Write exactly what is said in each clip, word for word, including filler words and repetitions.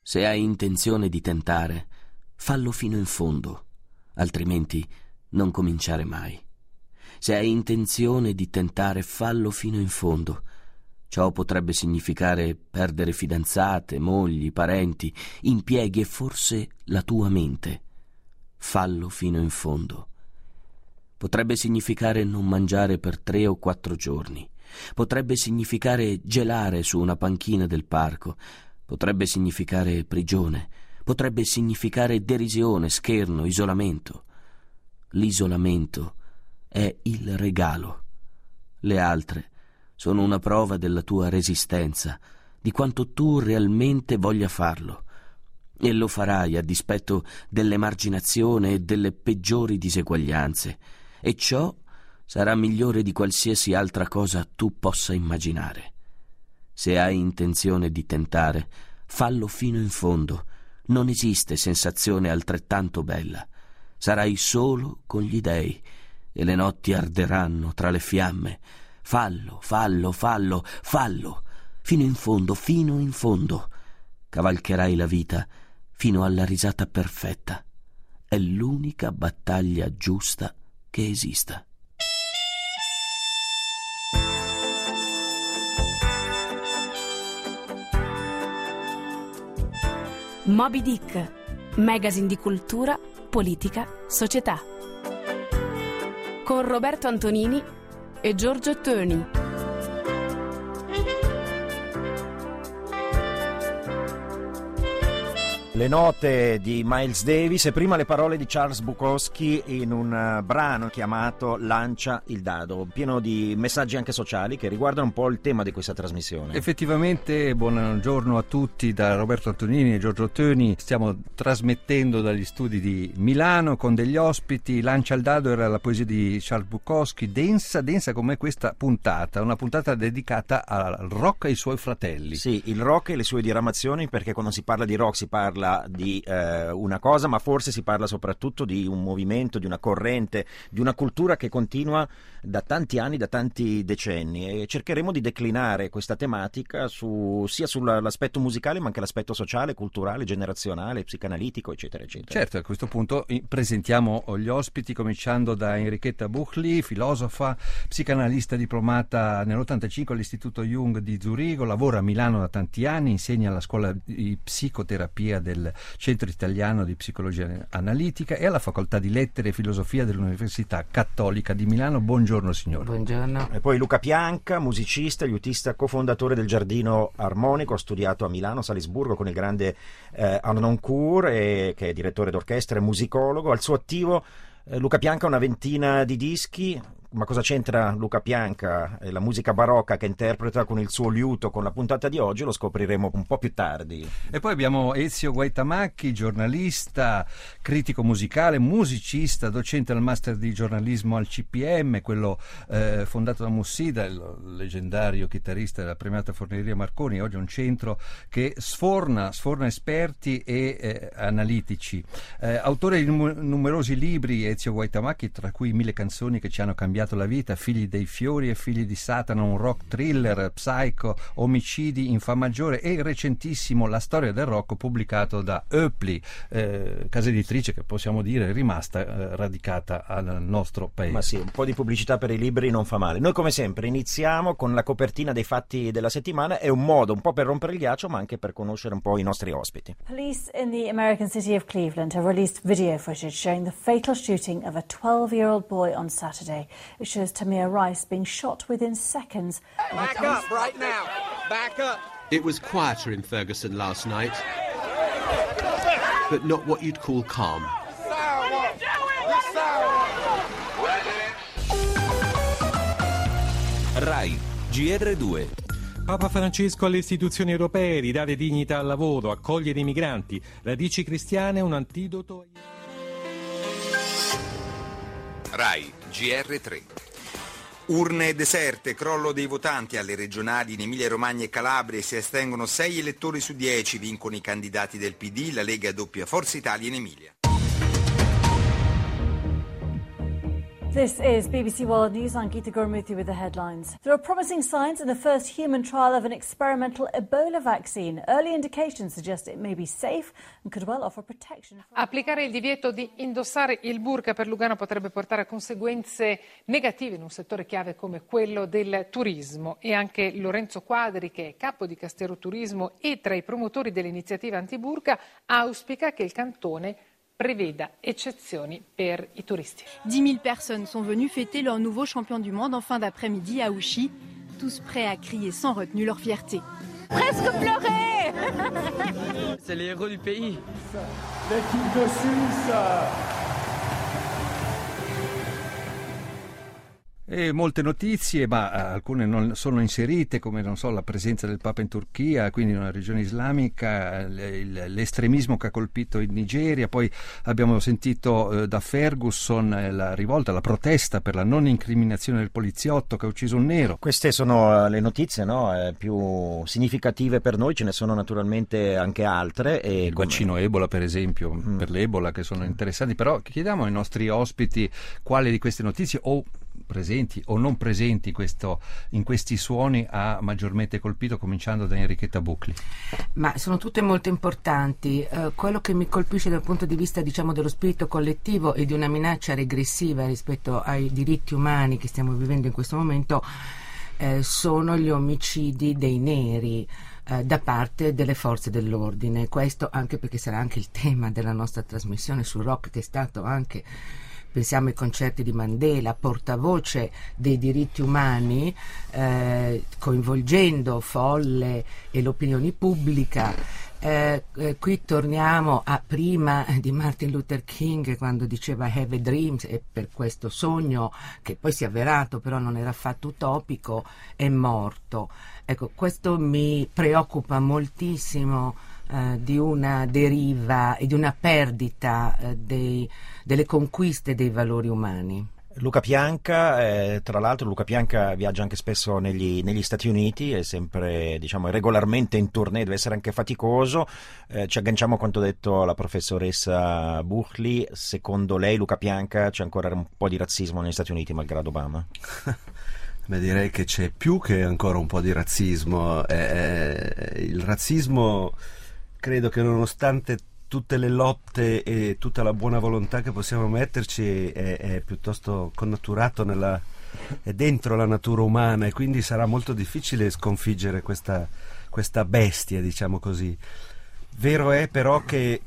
Se hai intenzione di tentare, fallo fino in fondo, altrimenti non cominciare mai. Se hai intenzione di tentare, fallo fino in fondo. Ciò potrebbe significare perdere fidanzate, mogli, parenti, impieghi e forse la tua mente. Fallo fino in fondo. Potrebbe significare non mangiare per tre o quattro giorni. Potrebbe significare gelare su una panchina del parco. Potrebbe significare prigione. Potrebbe significare derisione, scherno, isolamento. L'isolamento è il regalo. Le altre sono una prova della tua resistenza, di quanto tu realmente voglia farlo. E lo farai a dispetto dell'emarginazione e delle peggiori diseguaglianze. E ciò sarà migliore di qualsiasi altra cosa tu possa immaginare. Se hai intenzione di tentare, fallo fino in fondo. Non esiste sensazione altrettanto bella. Sarai solo con gli dèi e le notti arderanno tra le fiamme. Fallo, fallo, fallo, fallo, fino in fondo, fino in fondo. Cavalcherai la vita fino alla risata perfetta. È l'unica battaglia giusta che esista. Moby Dick, magazine di cultura, politica, società. Con Roberto Antonini e Giorgio Toni. Le note di Miles Davis e prima le parole di Charles Bukowski in un uh, brano chiamato Lancia il dado, pieno di messaggi anche sociali che riguardano un po' il tema di questa trasmissione. Effettivamente, buongiorno a tutti da Roberto Antonini e Giorgio Toni. Stiamo trasmettendo dagli studi di Milano con degli ospiti. Lancia il dado era la poesia di Charles Bukowski, densa, densa come questa puntata, una puntata dedicata al rock e ai suoi fratelli. Sì, il rock e le sue diramazioni, perché quando si parla di rock si parla di eh, una cosa, ma forse si parla soprattutto di un movimento, di una corrente, di una cultura che continua da tanti anni, da tanti decenni, e cercheremo di declinare questa tematica su, sia sull'aspetto musicale ma anche l'aspetto sociale, culturale, generazionale, psicanalitico, eccetera eccetera. Certo, a questo punto presentiamo gli ospiti, cominciando da Enrichetta Buchli, filosofa, psicanalista diplomata nell'ottantacinque all'Istituto Jung di Zurigo, lavora a Milano da tanti anni, insegna alla scuola di psicoterapia del Centro Italiano di Psicologia Analitica e alla Facoltà di Lettere e Filosofia dell'Università Cattolica di Milano. Buongiorno signore. Buongiorno. E poi Luca Pianca, musicista, liutista, cofondatore del Giardino Armonico, ha studiato a Milano, Salisburgo con il grande eh, Harnoncourt, e, che è direttore d'orchestra e musicologo. Al suo attivo eh, Luca Pianca ha una ventina di dischi. Ma cosa c'entra Luca Pianca e la musica barocca che interpreta con il suo liuto con la puntata di oggi? Lo scopriremo un po' più tardi. E poi abbiamo Ezio Guaitamacchi, giornalista, critico musicale, musicista, docente al master di giornalismo al C P M, quello eh, fondato da Mussida, il leggendario chitarrista della premiata Forneria Marconi. Oggi è un centro che sforna, sforna esperti e eh, analitici. Eh, autore di num- numerosi libri, Ezio Guaitamacchi, tra cui Mille canzoni che ci hanno cambiato la vita, Figli dei fiori e Figli di Satana, un rock thriller, Psycho, Omicidi in Fa maggiore, e il recentissimo La storia del rock, pubblicato da Oepli, eh, casa editrice che possiamo dire è rimasta eh, radicata al nostro paese. Ma sì, un po' di pubblicità per i libri non fa male. Noi come sempre iniziamo con la copertina dei fatti della settimana. È un modo un po' per rompere il ghiaccio, ma anche per conoscere un po' i nostri ospiti. Police in the American city of Cleveland have released video footage showing the fatal shooting of a twelve-year-old boy on Saturday. It shows Tamir Rice being shot within seconds. Back up right now. Back up. It was quieter in Ferguson last night, but not what you'd call calm. Rai G R due. Papa Francesco alle istituzioni europee, ridare dignità al lavoro, accogliere i migranti, radici cristiane, un antidoto. Rai G R tre. Urne deserte, crollo dei votanti alle regionali in Emilia-Romagna e Calabria, si astengono sei elettori su dieci, vincono i candidati del P D, la Lega doppia Forza Italia in Emilia. This is B B C World News. I'm Geeta Gurmuthy with the headlines. There are promising signs in the first human trial of an experimental Ebola vaccine. Early indications suggest it may be safe and could well offer protection. Applicare il divieto di indossare il burqa per Lugano potrebbe portare a conseguenze negative in un settore chiave come quello del turismo. E anche Lorenzo Quadri, che è capo di Castero Turismo e tra i promotori dell'iniziativa antiburqa, auspica che il cantone préveda eccezioni per i turisti. dix mille personnes sont venues fêter leur nouveau champion du monde en fin d'après-midi à Ouchy, tous prêts à crier sans retenue leur fierté. Presque pleurer. C'est les héros du pays. L'équipe de Suisse. E molte notizie, ma alcune non sono inserite, come non so, la presenza del Papa in Turchia, quindi in una regione islamica, l'estremismo che ha colpito in Nigeria. Poi abbiamo sentito eh, da Ferguson eh, la rivolta, la protesta per la non incriminazione del poliziotto che ha ucciso un nero. Queste sono le notizie, no, eh, più significative per noi, ce ne sono naturalmente anche altre. E il come... vaccino Ebola, per esempio, mm. per l'Ebola, che sono interessanti, però chiediamo ai nostri ospiti quale di queste notizie o presenti o non presenti questo, in questi suoni ha maggiormente colpito, cominciando da Enrichetta Bucli. Ma sono tutte molto importanti. Uh, quello che mi colpisce dal punto di vista, diciamo, dello spirito collettivo e di una minaccia regressiva rispetto ai diritti umani che stiamo vivendo in questo momento eh, sono gli omicidi dei neri eh, da parte delle forze dell'ordine. Questo anche perché sarà anche il tema della nostra trasmissione su Rock, che è stato anche, pensiamo ai concerti di Mandela, portavoce dei diritti umani, eh, coinvolgendo folle e l'opinione pubblica. Eh, eh, qui torniamo a prima di Martin Luther King, quando diceva have a dream, e per questo sogno, che poi si è avverato però non era affatto utopico, è morto. Ecco, questo mi preoccupa moltissimo, eh, di una deriva e di una perdita eh, dei, delle conquiste dei valori umani. Luca Pianca, eh, tra l'altro Luca Pianca viaggia anche spesso negli, negli Stati Uniti, è sempre, diciamo, regolarmente in tournée, deve essere anche faticoso. Eh, ci agganciamo a quanto detto la professoressa Buchli. Secondo lei, Luca Pianca, c'è ancora un po' di razzismo negli Stati Uniti malgrado Obama? Beh, direi che c'è più che ancora un po' di razzismo. Eh, il razzismo, credo che nonostante tutte le lotte e tutta la buona volontà che possiamo metterci, è, è piuttosto connaturato nella, è dentro la natura umana, e quindi sarà molto difficile sconfiggere questa, questa bestia, diciamo così. Vero è però che,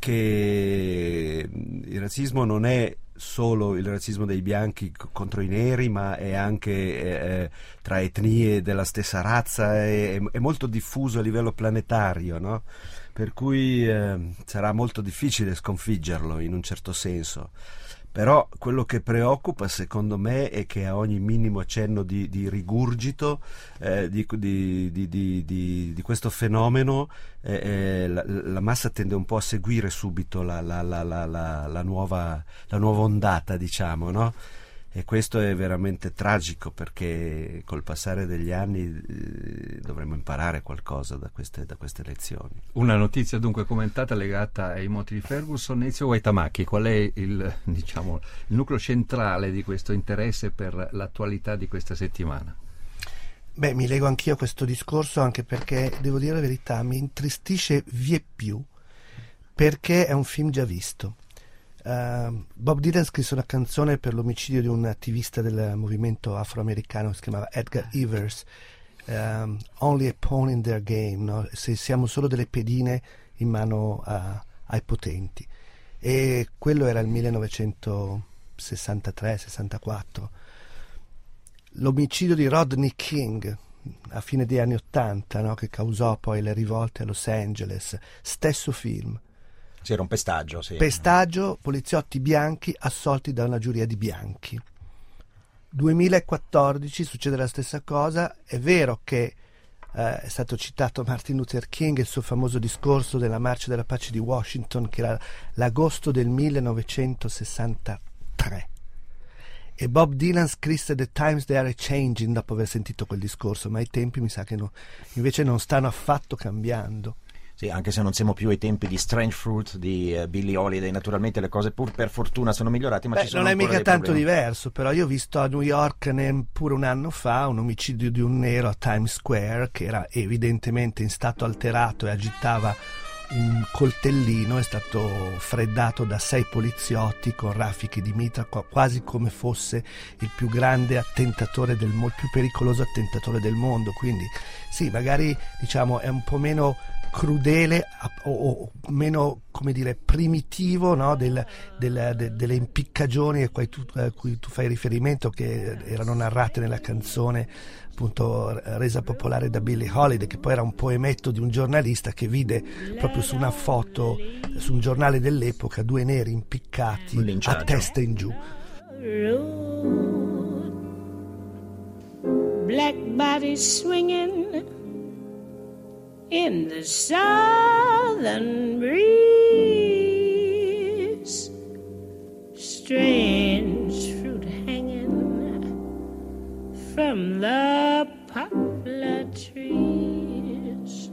che il razzismo non è solo il razzismo dei bianchi contro i neri, ma è anche eh, tra etnie della stessa razza, è, è molto diffuso a livello planetario, no? Per cui eh, sarà molto difficile sconfiggerlo in un certo senso. Però quello che preoccupa, secondo me, è che a ogni minimo accenno di, di rigurgito eh, di, di, di, di, di, di questo fenomeno eh, eh, la, la massa tende un po' a seguire subito la, la, la, la, la, la, nuova, la nuova ondata, diciamo, no? E questo è veramente tragico, perché col passare degli anni eh, dovremmo imparare qualcosa da queste, da queste lezioni. Una notizia dunque commentata legata ai moti di Ferguson. Ezio Guaitamacchi, qual è il, diciamo, il nucleo centrale di questo interesse per l'attualità di questa settimana? Beh, mi lego anch'io a questo discorso, anche perché, devo dire la verità, mi intristisce vie più, perché è un film già visto. Uh, Bob Dylan scrisse una canzone per l'omicidio di un attivista del movimento afroamericano che si chiamava Edgar Evers, um, Only a pawn in their game, no? Se siamo solo delle pedine in mano a, ai potenti. E quello era il millenovecentosessantatré sessantaquattro. L'omicidio di Rodney King a fine degli anni ottanta, no? Che causò poi le rivolte a Los Angeles, stesso film. C'era un pestaggio, sì. Pestaggio, poliziotti bianchi assolti da una giuria di bianchi. duemilaquattordici succede la stessa cosa. È vero che eh, è stato citato Martin Luther King e il suo famoso discorso della Marcia della Pace di Washington, che era l'agosto del millenovecentosessantatré. E Bob Dylan scrisse The Times They Are Changing dopo aver sentito quel discorso, ma i tempi mi sa che no, invece non stanno affatto cambiando. Sì, anche se non siamo più ai tempi di Strange Fruit di uh, Billie Holiday, naturalmente le cose pur per fortuna sono migliorate, ma Beh, ci sono non è ancora mica dei tanto problemi. diverso, però io ho visto a New York neppure un anno fa un omicidio di un nero a Times Square che era evidentemente in stato alterato e agitava un coltellino, è stato freddato da sei poliziotti con raffiche di mitra, quasi come fosse il più grande attentatore del mondo, il più pericoloso attentatore del mondo. Quindi sì, magari diciamo è un po' meno crudele o, o meno, come dire, primitivo, no? del, del, de, delle impiccagioni a cui, tu, a cui tu fai riferimento, che erano narrate nella canzone appunto resa popolare da Billie Holiday, che poi era un poemetto di un giornalista che vide proprio su una foto su un giornale dell'epoca due neri impiccati a testa in giù. Black bodies swinging in the southern breeze, strange fruit hanging from the poplar trees.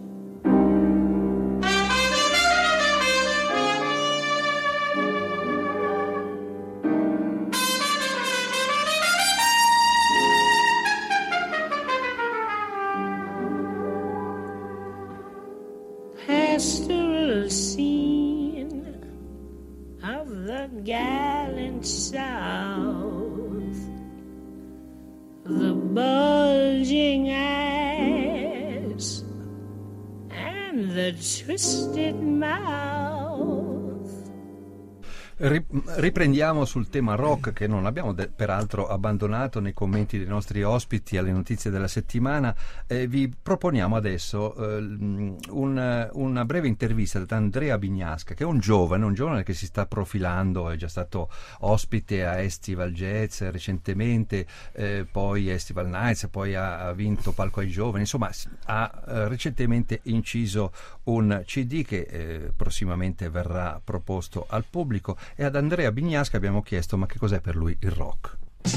Pastoral scene of the gallant South, the bulging eyes and the twisted mouth. Riprendiamo sul tema rock, che non abbiamo de- peraltro abbandonato nei commenti dei nostri ospiti alle notizie della settimana. Eh, vi proponiamo adesso eh, un, una breve intervista da Andrea Bignasca, che è un giovane, un giovane che si sta profilando, è già stato ospite a Estival Jazz recentemente, eh, poi Estival Nights, poi ha, ha vinto Palco ai Giovani, insomma ha eh, recentemente inciso un C D che eh, prossimamente verrà proposto al pubblico. E ad Andrea Bignasca abbiamo chiesto ma che cos'è per lui il rock.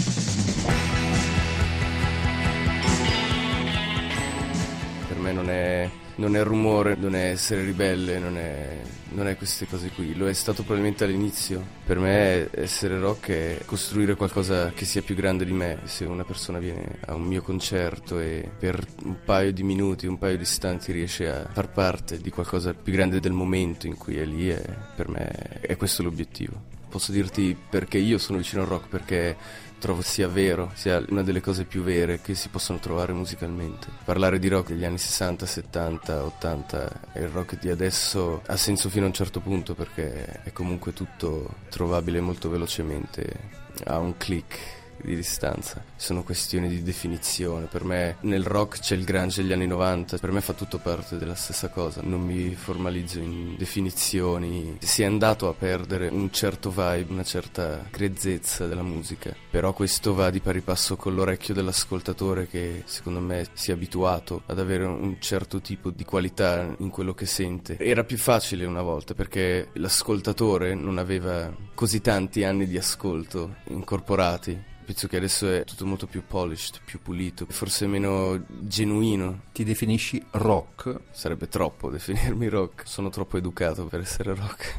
Per me non è, non è rumore, non è essere ribelle, non è, non è queste cose qui. Lo è stato probabilmente all'inizio. Per me essere rock è costruire qualcosa che sia più grande di me. Se una persona viene a un mio concerto e per un paio di minuti, un paio di istanti riesce a far parte di qualcosa più grande del momento in cui è lì, è, per me è questo l'obiettivo. Posso dirti perché io sono vicino al rock, perché trovo sia vero, sia una delle cose più vere che si possono trovare musicalmente. Parlare di rock degli anni sessanta, settanta, ottanta e il rock di adesso ha senso fino a un certo punto, perché è comunque tutto trovabile molto velocemente a un click di distanza. Sono questioni di definizione. Per me nel rock c'è il grunge degli anni novanta, per me fa tutto parte della stessa cosa, non mi formalizzo in definizioni. Si è andato a perdere un certo vibe, una certa grezzezza della musica, però questo va di pari passo con l'orecchio dell'ascoltatore, che secondo me si è abituato ad avere un certo tipo di qualità in quello che sente. Era più facile una volta perché l'ascoltatore non aveva così tanti anni di ascolto incorporati. Penso che adesso è tutto molto più polished, più pulito, forse meno genuino. Ti definisci rock? Sarebbe troppo definirmi rock, sono troppo educato per essere rock.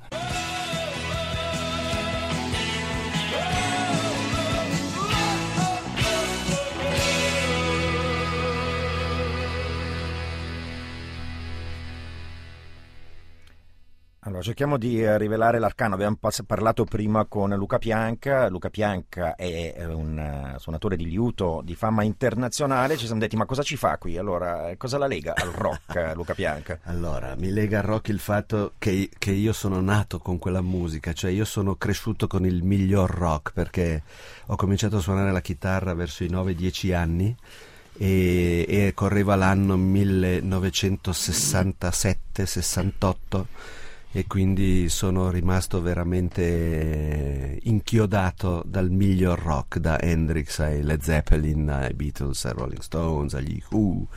Allora, cerchiamo di eh, rivelare l'arcano. Abbiamo pas- parlato prima con Luca Pianca. Luca Pianca è eh, un uh, suonatore di liuto di fama internazionale. Ci siamo detti, ma cosa ci fa qui? Allora, cosa la lega al rock, Luca Pianca? Allora, mi lega al rock il fatto che, che io sono nato con quella musica, cioè io sono cresciuto con il miglior rock, perché ho cominciato a suonare la chitarra verso i nove dieci anni e, e correva l'anno millenovecentosessantasette sessantotto. E quindi sono rimasto veramente inchiodato dal miglior rock, da Hendrix ai Led Zeppelin ai Beatles ai Rolling Stones agli Who,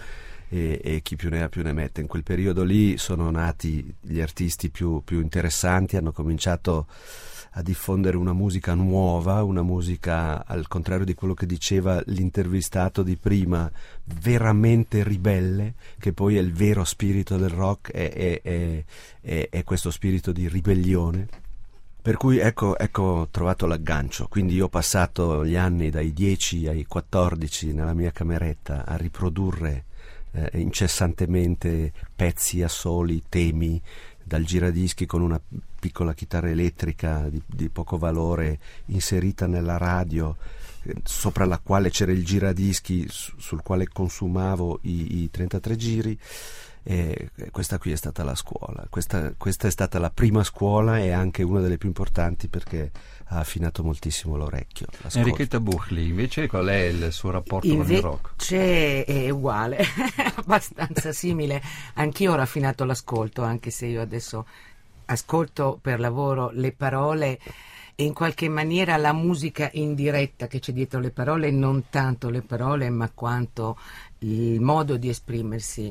e, e chi più ne ha più ne mette. In quel periodo lì sono nati gli artisti più, più interessanti, hanno cominciato a diffondere una musica nuova, una musica, al contrario di quello che diceva l'intervistato di prima, veramente ribelle, che poi è il vero spirito del rock, è, è, è, è, è questo spirito di ribellione. Per cui ecco, ecco ho trovato l'aggancio. Quindi io ho passato gli anni dai dieci ai quattordici nella mia cameretta a riprodurre eh, incessantemente pezzi, assoli, temi, dal giradischi con una piccola chitarra elettrica di, di poco valore inserita nella radio, eh, sopra la quale c'era il giradischi su, sul quale consumavo i, i trentatré giri. E questa qui è stata la scuola, questa, questa è stata la prima scuola e anche una delle più importanti, perché ha affinato moltissimo l'orecchio. L'ascolto. Enrichetta Buchli, invece qual è il suo rapporto Inve- con il rock? Invece è uguale, abbastanza simile. Anch'io ho raffinato l'ascolto, anche se io adesso ascolto per lavoro le parole e in qualche maniera la musica indiretta che c'è dietro le parole, non tanto le parole ma quanto il modo di esprimersi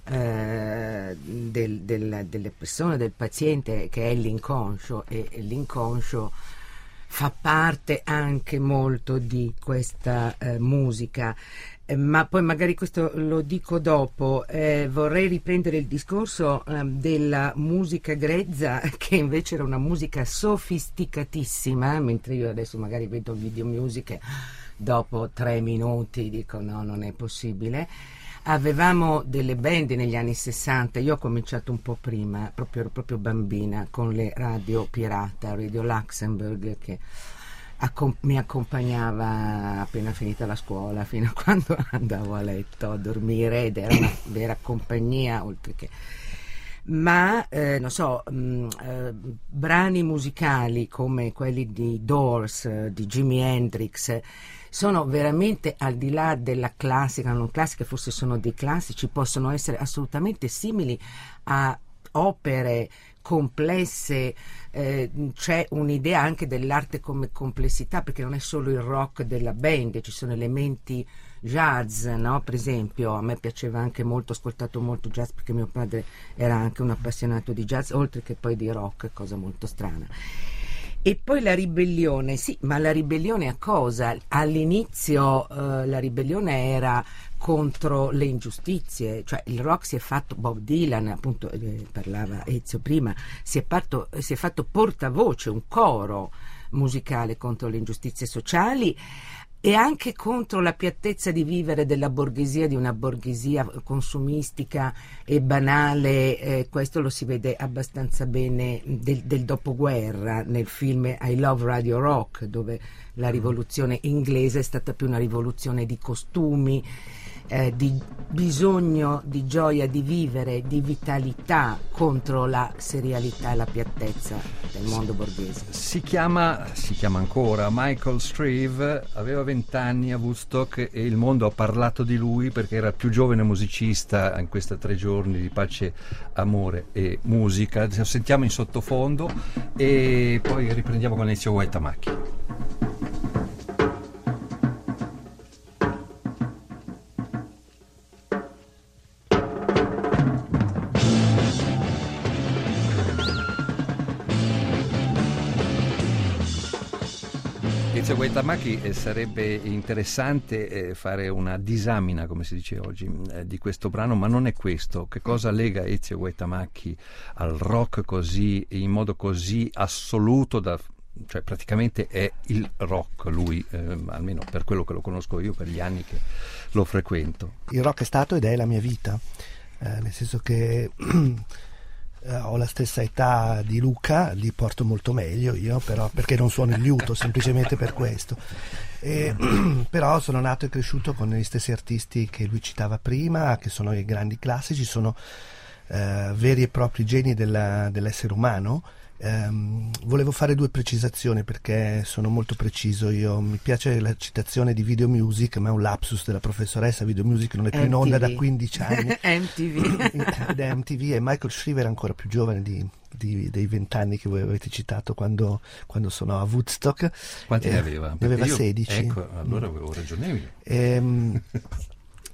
Eh, del, del, delle persone, del paziente, che è l'inconscio, e l'inconscio fa parte anche molto di questa eh, musica. Eh, ma poi magari questo lo dico dopo. Eh, vorrei riprendere il discorso eh, della musica grezza, che invece era una musica sofisticatissima, mentre io adesso magari vedo video music, dopo tre minuti dico no, non è possibile. Avevamo delle band negli anni sessanta, io ho cominciato un po' prima, proprio, ero proprio bambina, con le radio pirata, Radio Luxembourg, che accom- mi accompagnava appena finita la scuola, fino a quando andavo a letto a dormire, ed era una vera compagnia, oltre che... Ma, eh, non so, mh, eh, brani musicali come quelli di Doors, eh, di Jimi Hendrix, sono veramente al di là della classica, non classica, forse sono dei classici, possono essere assolutamente simili a opere complesse. Eh, c'è un'idea anche dell'arte come complessità, perché non è solo il rock della band, ci sono elementi jazz, no? Per esempio a me piaceva anche molto, ho ascoltato molto jazz perché mio padre era anche un appassionato di jazz, oltre che poi di rock, cosa molto strana. E poi la ribellione, sì, ma la ribellione a cosa? All'inizio eh, la ribellione era contro le ingiustizie, cioè il rock si è fatto, Bob Dylan, appunto eh, parlava Ezio prima, si è, fatto, si è fatto portavoce, un coro musicale contro le ingiustizie sociali e anche contro la piattezza di vivere della borghesia, di una borghesia consumistica e banale. Eh, questo lo si vede abbastanza bene del, del dopoguerra nel film I Love Radio Rock, dove la rivoluzione inglese è stata più una rivoluzione di costumi, eh, di bisogno di gioia di vivere, di vitalità, contro la serialità e la piattezza del mondo borghese. Si chiama, si chiama ancora Michael Shrieve, aveva vent'anni a Woodstock e il mondo ha parlato di lui perché era il più giovane musicista in questi tre giorni di pace, amore e musica. Lo sentiamo in sottofondo e poi riprendiamo con Ezio Guaitamacchi. Ezio Guaitamacchi, eh, sarebbe interessante eh, fare una disamina, come si dice oggi, eh, di questo brano, ma non è questo. Che cosa lega Ezio Guaitamacchi al rock così, in modo così assoluto, da, cioè praticamente è il rock lui, eh, almeno per quello che lo conosco io, per gli anni che lo frequento. Il rock è stato ed è la mia vita, eh, nel senso che Uh, ho la stessa età di Luca, li porto molto meglio io, però perché non suono il liuto, semplicemente per questo. E, però sono nato e cresciuto con gli stessi artisti che lui citava prima, che sono i grandi classici, sono uh, veri e propri geni della, dell'essere umano. Um, volevo fare due precisazioni perché sono molto preciso. Io mi piace la citazione di Video Music, ma è un lapsus della professoressa. Video Music non è più M T V. In onda da quindici anni. M T V. Ed è M T V, e Michael Shrieve era ancora più giovane di, di, dei vent'anni che voi avete citato quando, quando sono a Woodstock. Quanti eh, ne aveva? Ne aveva io, sedici. Ecco, allora avevo ragione io. E,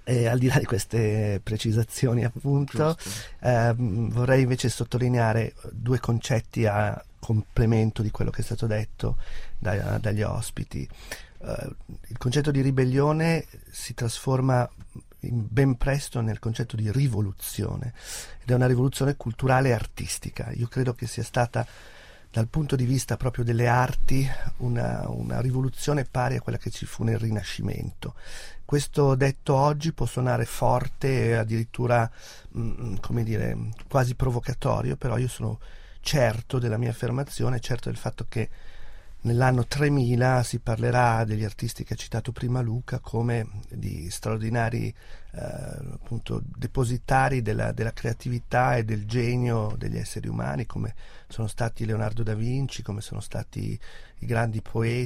E al di là di queste precisazioni, appunto, ehm, vorrei invece sottolineare due concetti a complemento di quello che è stato detto da, dagli ospiti. Uh, il concetto di ribellione si trasforma in, ben presto nel concetto di rivoluzione, ed è una rivoluzione culturale e artistica. Io credo che sia stata, dal punto di vista proprio delle arti, una, una rivoluzione pari a quella che ci fu nel Rinascimento. Questo detto oggi può suonare forte e addirittura, mh, come dire, quasi provocatorio, però io sono certo della mia affermazione, certo del fatto che nell'anno tremila si parlerà degli artisti che ha citato prima Luca come di straordinari eh, appunto depositari della, della creatività e del genio degli esseri umani, come sono stati Leonardo da Vinci, come sono stati i grandi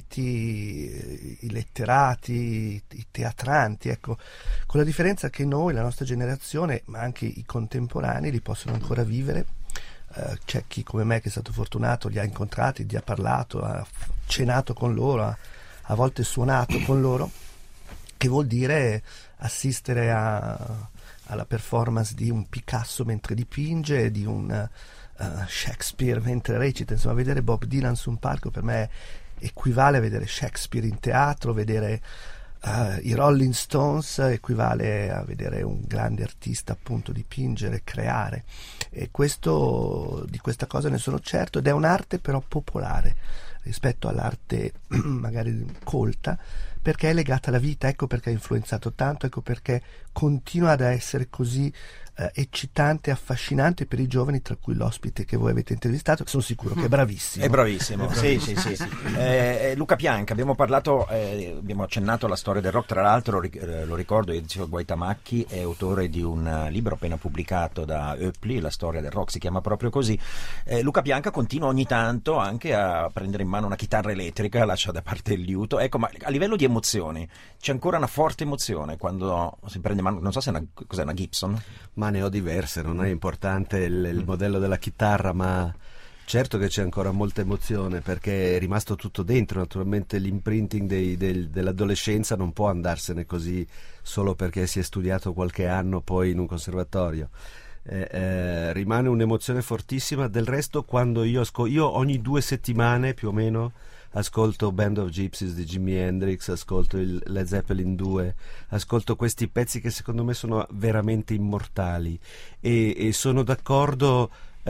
poeti, i letterati, i teatranti, ecco, con la differenza che noi, la nostra generazione, ma anche i contemporanei, li possono ancora vivere. Uh, c'è chi come me che è stato fortunato, li ha incontrati, gli ha parlato, ha cenato con loro, ha a volte suonato con loro, che vuol dire assistere a, alla performance di un Picasso mentre dipinge, di un uh, Shakespeare mentre recita. Insomma, vedere Bob Dylan su un palco per me equivale a vedere Shakespeare in teatro, vedere Uh, i Rolling Stones equivale a vedere un grande artista appunto dipingere, creare, e questo, di questa cosa ne sono certo, ed è un'arte però popolare rispetto all'arte magari colta, perché è legata alla vita. Ecco perché ha influenzato tanto, ecco perché continua ad essere così eh, eccitante e affascinante per i giovani, tra cui l'ospite che voi avete intervistato, che sono sicuro che è bravissimo. È bravissimo, sì, sì, sì, sì. Eh, Luca Pianca, abbiamo parlato, eh, abbiamo accennato alla storia del rock, tra l'altro lo ricordo, Ezio Guaitamacchi è autore di un libro appena pubblicato da Oepli, La storia del rock, si chiama proprio così. Eh, Luca Pianca continua ogni tanto anche a prendere in mano una chitarra elettrica, lascia da parte il liuto, ecco, ma a livello di emozioni c'è ancora una forte emozione quando si prende in mano, non so se è una, cos'è, una Gibson? Ma ne ho diverse, non è importante il, il modello della chitarra, ma certo che c'è ancora molta emozione perché è rimasto tutto dentro. Naturalmente l'imprinting dei, del, dell'adolescenza non può andarsene così solo perché si è studiato qualche anno poi in un conservatorio. Eh, eh, rimane un'emozione fortissima. Del resto, quando io, ascol- io ogni due settimane più o meno ascolto Band of Gypsies di Jimi Hendrix, ascolto il Led Zeppelin due, ascolto questi pezzi che secondo me sono veramente immortali, e, e sono d'accordo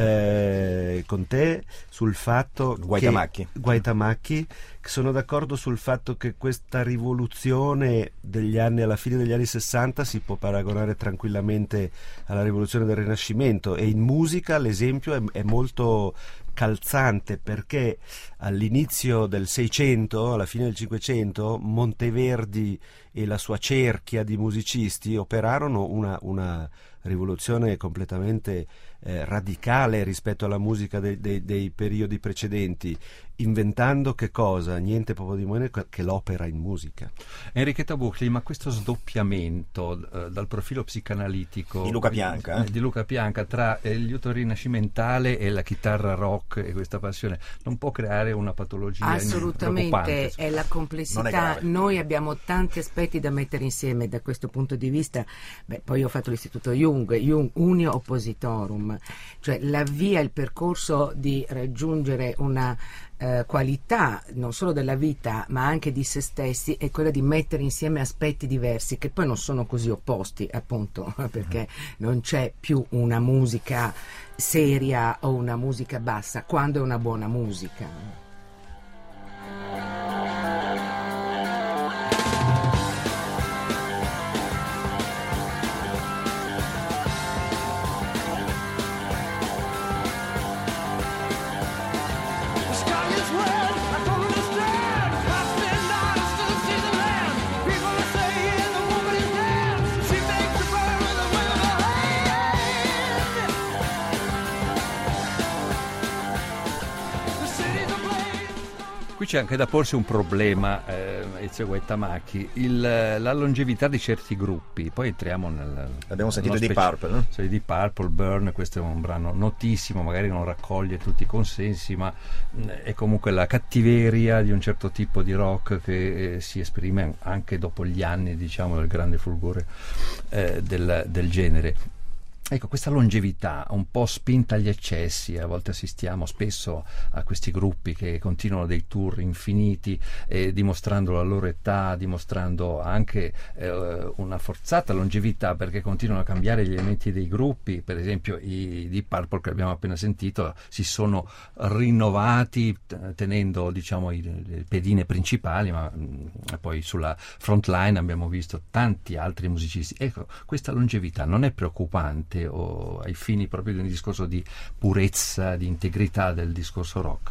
eh, con te sul fatto Guaitamacchi. che Guaitamacchi sono d'accordo sul fatto che questa rivoluzione degli anni, alla fine degli anni sessanta, si può paragonare tranquillamente alla rivoluzione del Rinascimento, e in musica l'esempio è, è molto calzante, perché all'inizio del Seicento, alla fine del Cinquecento, Monteverdi e la sua cerchia di musicisti operarono una, una rivoluzione completamente eh, radicale rispetto alla musica dei, dei, dei periodi precedenti, inventando che cosa? Niente proprio di meno che l'opera in musica. Enrichetta Bucli, ma questo sdoppiamento eh, dal profilo psicanalitico di Luca Pianca, eh? di Luca Pianca tra eh, il liuto rinascimentale e la chitarra rock e questa passione non può creare una patologia? Assolutamente, è la complessità. Noi abbiamo tanti aspetti da mettere insieme da questo punto di vista. Beh, poi ho fatto l'istituto Jung, Jung unio oppositorum, cioè la via, il percorso di raggiungere una Eh, qualità non solo della vita ma anche di se stessi è quella di mettere insieme aspetti diversi che poi non sono così opposti, appunto perché non c'è più una musica seria o una musica bassa quando è una buona musica. The city's a blaze. Qui c'è anche da porsi un problema, eh, Ezio Guaitamacchi, il, la longevità di certi gruppi. Poi entriamo nel... Abbiamo sentito di Purple, no? Sì, di Purple, Burn, questo è un brano notissimo, magari non raccoglie tutti i consensi, ma è comunque la cattiveria di un certo tipo di rock che eh, si esprime anche dopo gli anni, diciamo, del grande fulgore eh, del, del genere. Ecco, questa longevità un po' spinta agli eccessi, a volte assistiamo spesso a questi gruppi che continuano dei tour infiniti, eh, dimostrando la loro età, dimostrando anche eh, una forzata longevità, perché continuano a cambiare gli elementi dei gruppi. Per esempio i Deep Purple, che abbiamo appena sentito, si sono rinnovati tenendo, diciamo, i, le pedine principali, ma mh, poi sulla front line abbiamo visto tanti altri musicisti. Ecco, questa longevità non è preoccupante o ai fini proprio di un discorso di purezza, di integrità del discorso rock?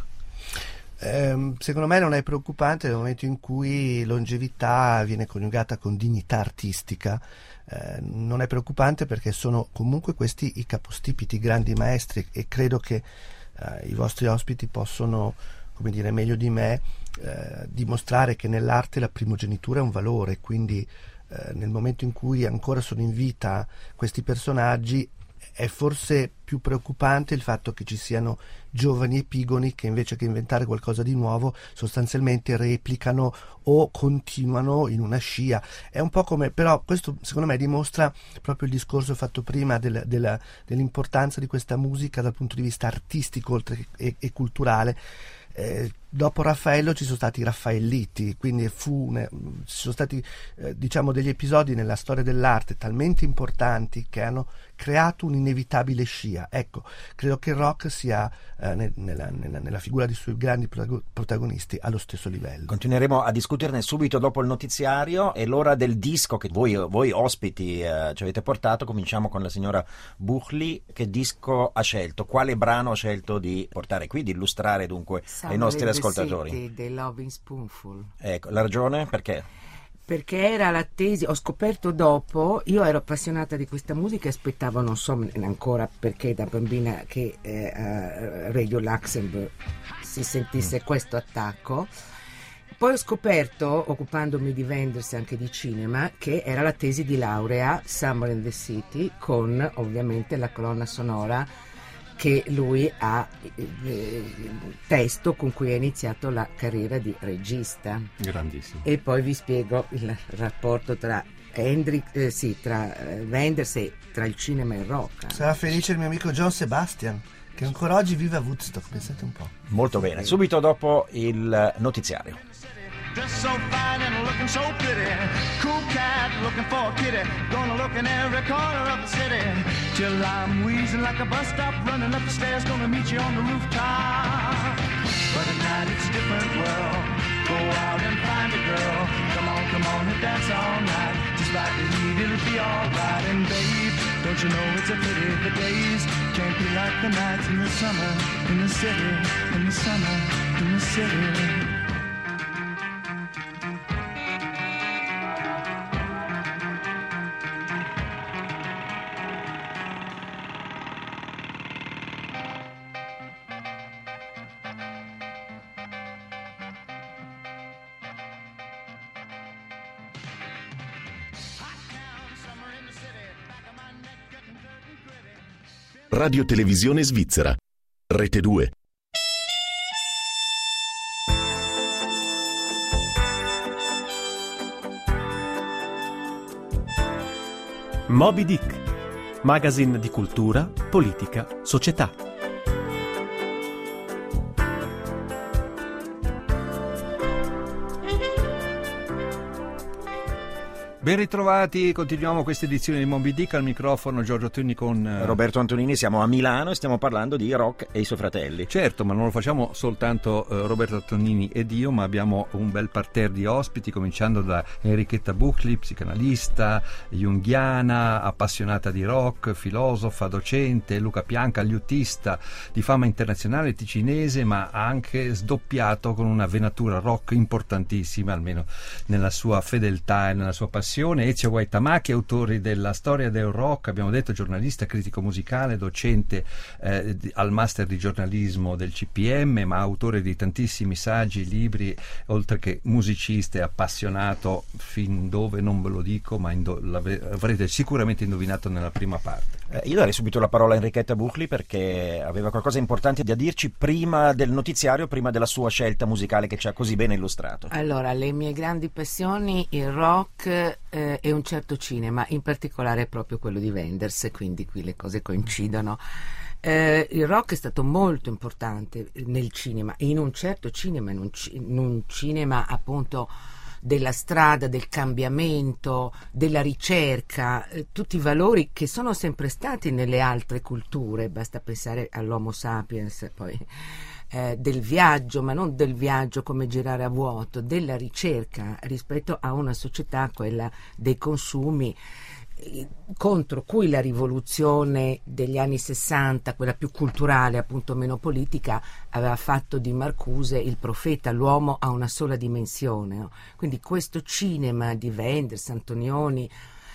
Eh, secondo me non è preoccupante nel momento in cui longevità viene coniugata con dignità artistica. Eh, non è preoccupante perché sono comunque questi i capostipiti, i grandi maestri, e credo che eh, i vostri ospiti possono, come dire, meglio di me eh, dimostrare che nell'arte la primogenitura è un valore, quindi Eh, nel momento in cui ancora sono in vita questi personaggi è forse più preoccupante il fatto che ci siano giovani epigoni che invece che inventare qualcosa di nuovo sostanzialmente replicano o continuano in una scia. È un po' come, però questo secondo me dimostra proprio il discorso fatto prima del, del, dell'importanza di questa musica dal punto di vista artistico oltre che e, e culturale. Eh, dopo Raffaello ci sono stati i Raffaelliti, quindi fu ne, ci sono stati eh, diciamo degli episodi nella storia dell'arte talmente importanti che hanno creato un'inevitabile scia. Ecco, credo che il rock sia eh, nel, nella, nella, nella figura dei suoi grandi protagonisti allo stesso livello. Continueremo a discuterne subito dopo il notiziario. È l'ora del disco che voi, voi ospiti eh, ci avete portato. Cominciamo con la signora Buchli. Che disco ha scelto? Quale brano ha scelto di portare qui, di illustrare dunque ai nostri ascoltatori? City, The Loving Spoonful. Ecco, la ragione? Perché? Perché era l'attesa, ho scoperto dopo, io ero appassionata di questa musica e aspettavo, non so ancora perché da bambina, che eh, uh, Radio Luxembourg si sentisse mm. questo attacco. Poi ho scoperto, occupandomi di Wenders e anche di cinema, che era la tesi di laurea Summer in the City, con ovviamente la colonna sonora che lui ha, eh, testo con cui ha iniziato la carriera di regista. Grandissimo. E poi vi spiego il rapporto tra Hendrix, eh, sì, tra eh, Wenders e tra il cinema e il rock. Sarà felice il mio amico John Sebastian, che ancora oggi vive a Woodstock, pensate un po'. Molto bene, subito dopo il notiziario. Dressed so fine and looking so pretty, cool cat looking for a kitty, gonna look in every corner of the city, till I'm wheezing like a bus stop, running up the stairs, gonna meet you on the rooftop. But at night it's a different world, go out and find a girl, come on, come on and dance all night, despite the heat it'll be alright. And babe, don't you know it's a pity the days can't be like the nights in the summer, in the city, in the summer, in the city. Radio Televisione Svizzera, Rete due. Moby Dick, magazine di cultura, politica, società. Ben ritrovati, continuiamo questa edizione di Moby Dick, al microfono Giorgio Tunni con Roberto Antonini. Siamo a Milano e stiamo parlando di rock e i suoi fratelli. Certo, ma non lo facciamo soltanto uh, Roberto Antonini ed io, ma abbiamo un bel parterre di ospiti, cominciando da Enrichetta Buchli, psicanalista, junghiana, appassionata di rock, filosofa, docente, Luca Pianca, liutista di fama internazionale ticinese, ma anche sdoppiato con una venatura rock importantissima, almeno nella sua fedeltà e nella sua passione passione. Ezio Guaitamacchi, autori della Storia del rock, abbiamo detto giornalista, critico musicale, docente eh, al master di giornalismo del C P M, ma autore di tantissimi saggi, libri, oltre che musicista e appassionato fin dove non ve lo dico, ma indo- l'avrete sicuramente indovinato nella prima parte. Eh, io darei subito la parola a Enrichetta Buchli perché aveva qualcosa di importante da dirci prima del notiziario, prima della sua scelta musicale che ci ha così bene illustrato. Allora, le mie grandi passioni, il rock eh, e un certo cinema, in particolare proprio quello di Wenders, quindi qui le cose coincidono. Eh, il rock è stato molto importante nel cinema, in un certo cinema, in un, ci- in un cinema appunto della strada, del cambiamento, della ricerca, eh, tutti i valori che sono sempre stati nelle altre culture, basta pensare all'Homo sapiens, poi eh, del viaggio, ma non del viaggio come girare a vuoto, della ricerca rispetto a una società, quella dei consumi, contro cui la rivoluzione degli anni sessanta, quella più culturale, appunto meno politica, aveva fatto di Marcuse il profeta, l'uomo a una sola dimensione, no? Quindi questo cinema di Wenders, Antonioni,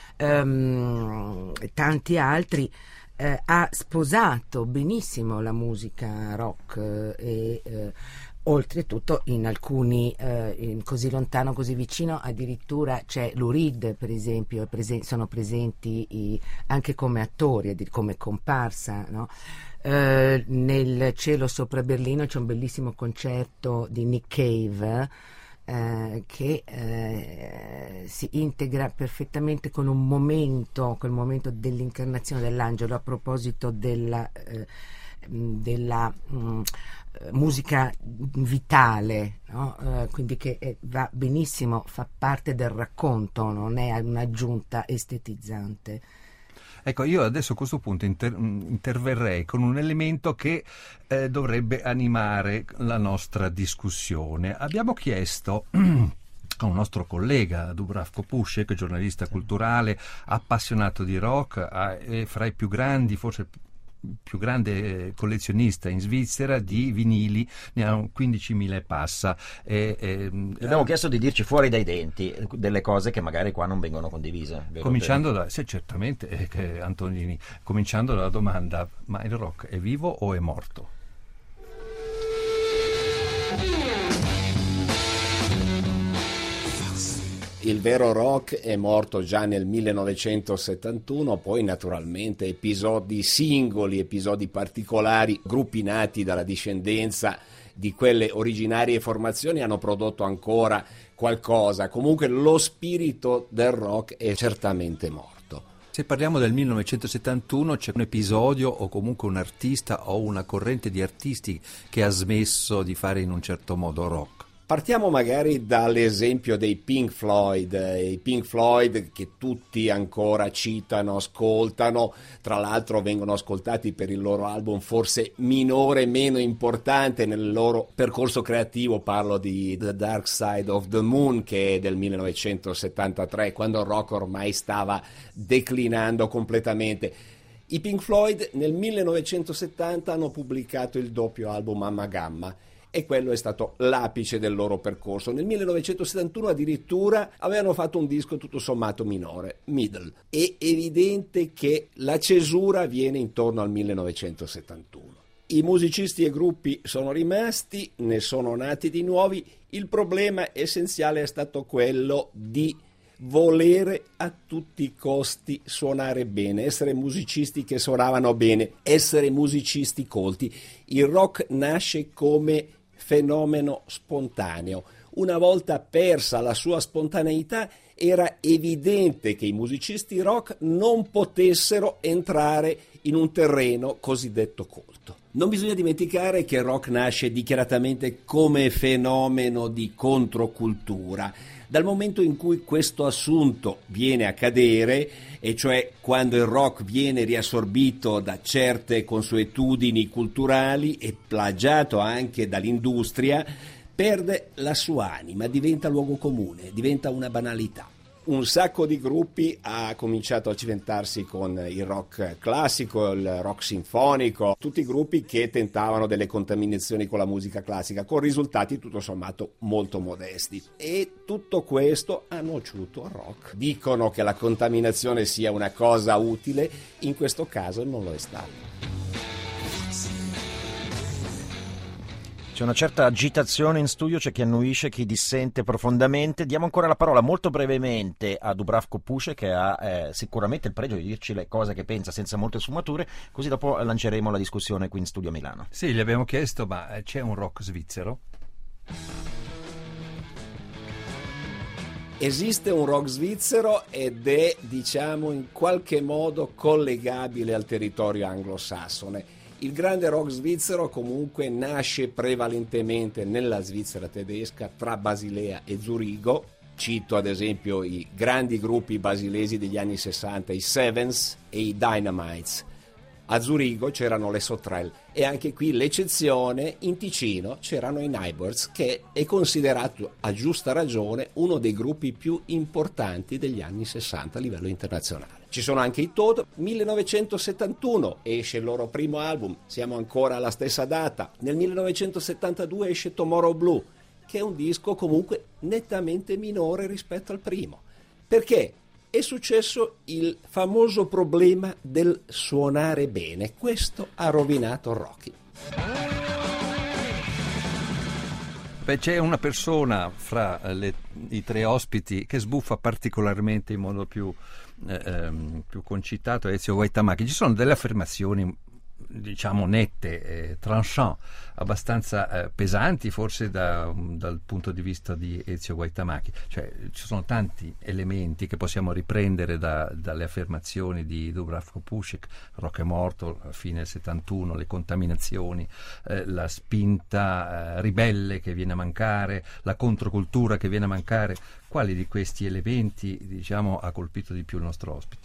ehm, tanti altri, eh, ha sposato benissimo la musica rock eh, e eh, oltretutto in alcuni, eh, in Così lontano così vicino, addirittura c'è Lou Reed, per esempio, presen- sono presenti i, anche come attori, come comparsa, no? Eh, nel Cielo sopra Berlino c'è un bellissimo concerto di Nick Cave eh, che eh, si integra perfettamente con un momento, quel momento dell'incarnazione dell'angelo, a proposito della, eh, della mh, musica vitale, no? Uh, quindi che eh, va benissimo, fa parte del racconto, non è un'aggiunta estetizzante. Ecco, io adesso a questo punto inter- interverrei con un elemento che eh, dovrebbe animare la nostra discussione. Abbiamo chiesto a un nostro collega, Dubravko Pušek, giornalista culturale, appassionato di rock, è fra i più grandi, forse più grande collezionista in Svizzera di vinili, ne ha quindicimila e passa. E, e, Gli abbiamo chiesto di dirci fuori dai denti delle cose che magari qua non vengono condivise. Cominciando da, sì, certamente, eh, che Antonini, cominciando dalla domanda: ma il rock è vivo o è morto? Il vero rock è morto già nel millenovecentosettantuno, poi naturalmente episodi singoli, episodi particolari, gruppi nati dalla discendenza di quelle originarie formazioni hanno prodotto ancora qualcosa. Comunque lo spirito del rock è certamente morto. Se parliamo del millenovecentosettantuno c'è un episodio o comunque un artista o una corrente di artisti che ha smesso di fare in un certo modo rock. Partiamo magari dall'esempio dei Pink Floyd, i Pink Floyd che tutti ancora citano, ascoltano, tra l'altro vengono ascoltati per il loro album forse minore, meno importante nel loro percorso creativo, parlo di The Dark Side of the Moon, che è del millenovecentosettantatré, quando il rock ormai stava declinando completamente. I Pink Floyd nel millenovecentosettanta hanno pubblicato il doppio album Mamma Gamma, e quello è stato l'apice del loro percorso. Nel millenovecentosettantuno addirittura avevano fatto un disco tutto sommato minore, Middle. È evidente che la cesura avviene intorno al millenovecentosettantuno. I musicisti e gruppi sono rimasti, ne sono nati di nuovi. Il problema essenziale è stato quello di volere a tutti i costi suonare bene, essere musicisti che suonavano bene, essere musicisti colti. Il rock nasce come fenomeno spontaneo. Una volta persa la sua spontaneità, era evidente che i musicisti rock non potessero entrare in un terreno cosiddetto colto. Non bisogna dimenticare che il rock nasce dichiaratamente come fenomeno di controcultura. Dal momento in cui questo assunto viene a cadere, e cioè quando il rock viene riassorbito da certe consuetudini culturali e plagiato anche dall'industria, perde la sua anima, diventa luogo comune, diventa una banalità. un sacco di gruppi ha cominciato a cimentarsi con il rock classico, il rock sinfonico, tutti i gruppi che tentavano delle contaminazioni con la musica classica, con risultati tutto sommato molto modesti. E tutto questo ha nociuto al rock. Dicono che la contaminazione sia una cosa utile, in questo caso non lo è stato. C'è una certa agitazione in studio, c'è chi annuisce, chi dissente profondamente. Diamo ancora la parola molto brevemente a Dubravko Pušek, che ha eh, sicuramente il pregio di dirci le cose che pensa senza molte sfumature, così dopo lanceremo la discussione qui in studio a Milano. Sì, gli abbiamo chiesto, ma c'è un rock svizzero? Esiste un rock svizzero ed è, diciamo, in qualche modo collegabile al territorio anglosassone. Il grande rock svizzero comunque nasce prevalentemente nella Svizzera tedesca, tra Basilea e Zurigo. Cito ad esempio i grandi gruppi basilesi degli anni sessanta, i Sevens e i Dynamites. A Zurigo c'erano le Sauterelles e anche qui l'eccezione, in Ticino c'erano i Neighbours, che è considerato a giusta ragione uno dei gruppi più importanti degli anni sessanta a livello internazionale. Ci sono anche i Toad. millenovecentosettantuno esce il loro primo album, siamo ancora alla stessa data. Nel millenovecentosettantadue esce Tomorrow Blue, che è un disco comunque nettamente minore rispetto al primo. Perché? È successo il famoso problema del suonare bene. Questo ha rovinato Rocky. Beh, c'è una persona fra le, i tre ospiti che sbuffa particolarmente in modo più, eh, ehm, più concitato, Ezio Guaitamaki. Ci sono delle affermazioni, diciamo, nette, eh, tranchant, abbastanza eh, pesanti forse da, dal punto di vista di Ezio Guaitamaki. Cioè, ci sono tanti elementi che possiamo riprendere da, dalle affermazioni di Dubravko Pušek. Rock è morto a fine del settantuno, le contaminazioni, eh, la spinta eh, ribelle che viene a mancare, la controcultura che viene a mancare. Quali di questi elementi, diciamo, ha colpito di più il nostro ospite?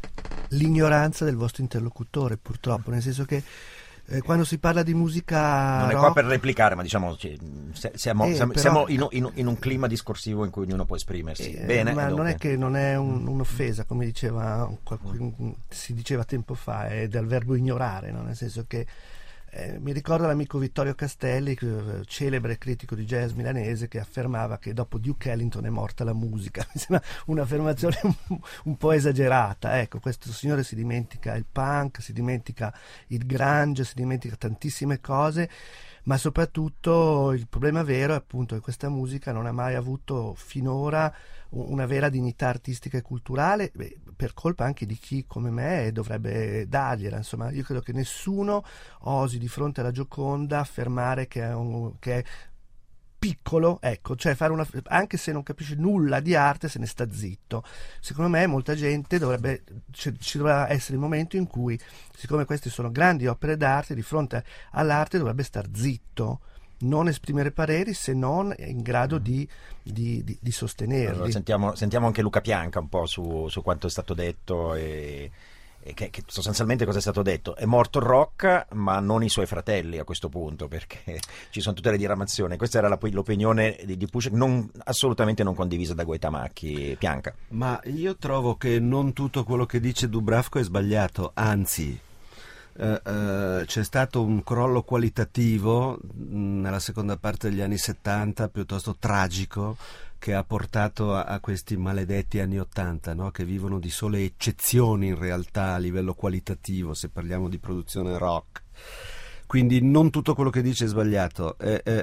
L'ignoranza del vostro interlocutore, purtroppo, nel senso che eh, quando si parla di musica non è rock, qua per replicare, ma diciamo cioè, siamo, eh, siamo, però, siamo in, in, in un clima discorsivo in cui ognuno può esprimersi eh, bene, ma non dopo. è che non è un, un'offesa, come diceva qualcuno, si diceva tempo fa, è dal verbo ignorare, no? Nel senso che Eh, mi ricordo l'amico Vittorio Castelli, eh, celebre critico di jazz milanese, che affermava che dopo Duke Ellington è morta la musica. Mi sembra un'affermazione un, un po' esagerata. Ecco, questo signore si dimentica il punk, si dimentica il grunge, si dimentica tantissime cose, ma soprattutto il problema vero è appunto che questa musica non ha mai avuto finora una vera dignità artistica e culturale, beh, per colpa anche di chi come me dovrebbe dargliela. Insomma, io credo che nessuno osi di fronte alla Gioconda affermare che è, un, che è piccolo, ecco, cioè fare una, anche se non capisce nulla di arte se ne sta zitto. Secondo me molta gente dovrebbe, ci, ci dovrà essere il momento in cui, siccome queste sono grandi opere d'arte, di fronte all'arte dovrebbe star zitto, non esprimere pareri se non in grado di, di, di, di sostenerli. Allora, sentiamo, sentiamo anche Luca Pianca un po' su, su quanto è stato detto e, e che, che sostanzialmente cosa è stato detto. È morto il rock, ma non i suoi fratelli a questo punto, perché ci sono tutte le diramazioni. Questa era la, l'opinione di, di Pušek, non, assolutamente non condivisa da Guaitamaki. Pianca. Ma io trovo che non tutto quello che dice Dubravko è sbagliato, anzi Uh, uh, c'è stato un crollo qualitativo mh, nella seconda parte degli anni settanta piuttosto tragico, che ha portato a, a questi maledetti anni ottanta, no? Che vivono di sole eccezioni in realtà a livello qualitativo, se parliamo di produzione rock. Quindi non tutto quello che dice è sbagliato. Eh, eh,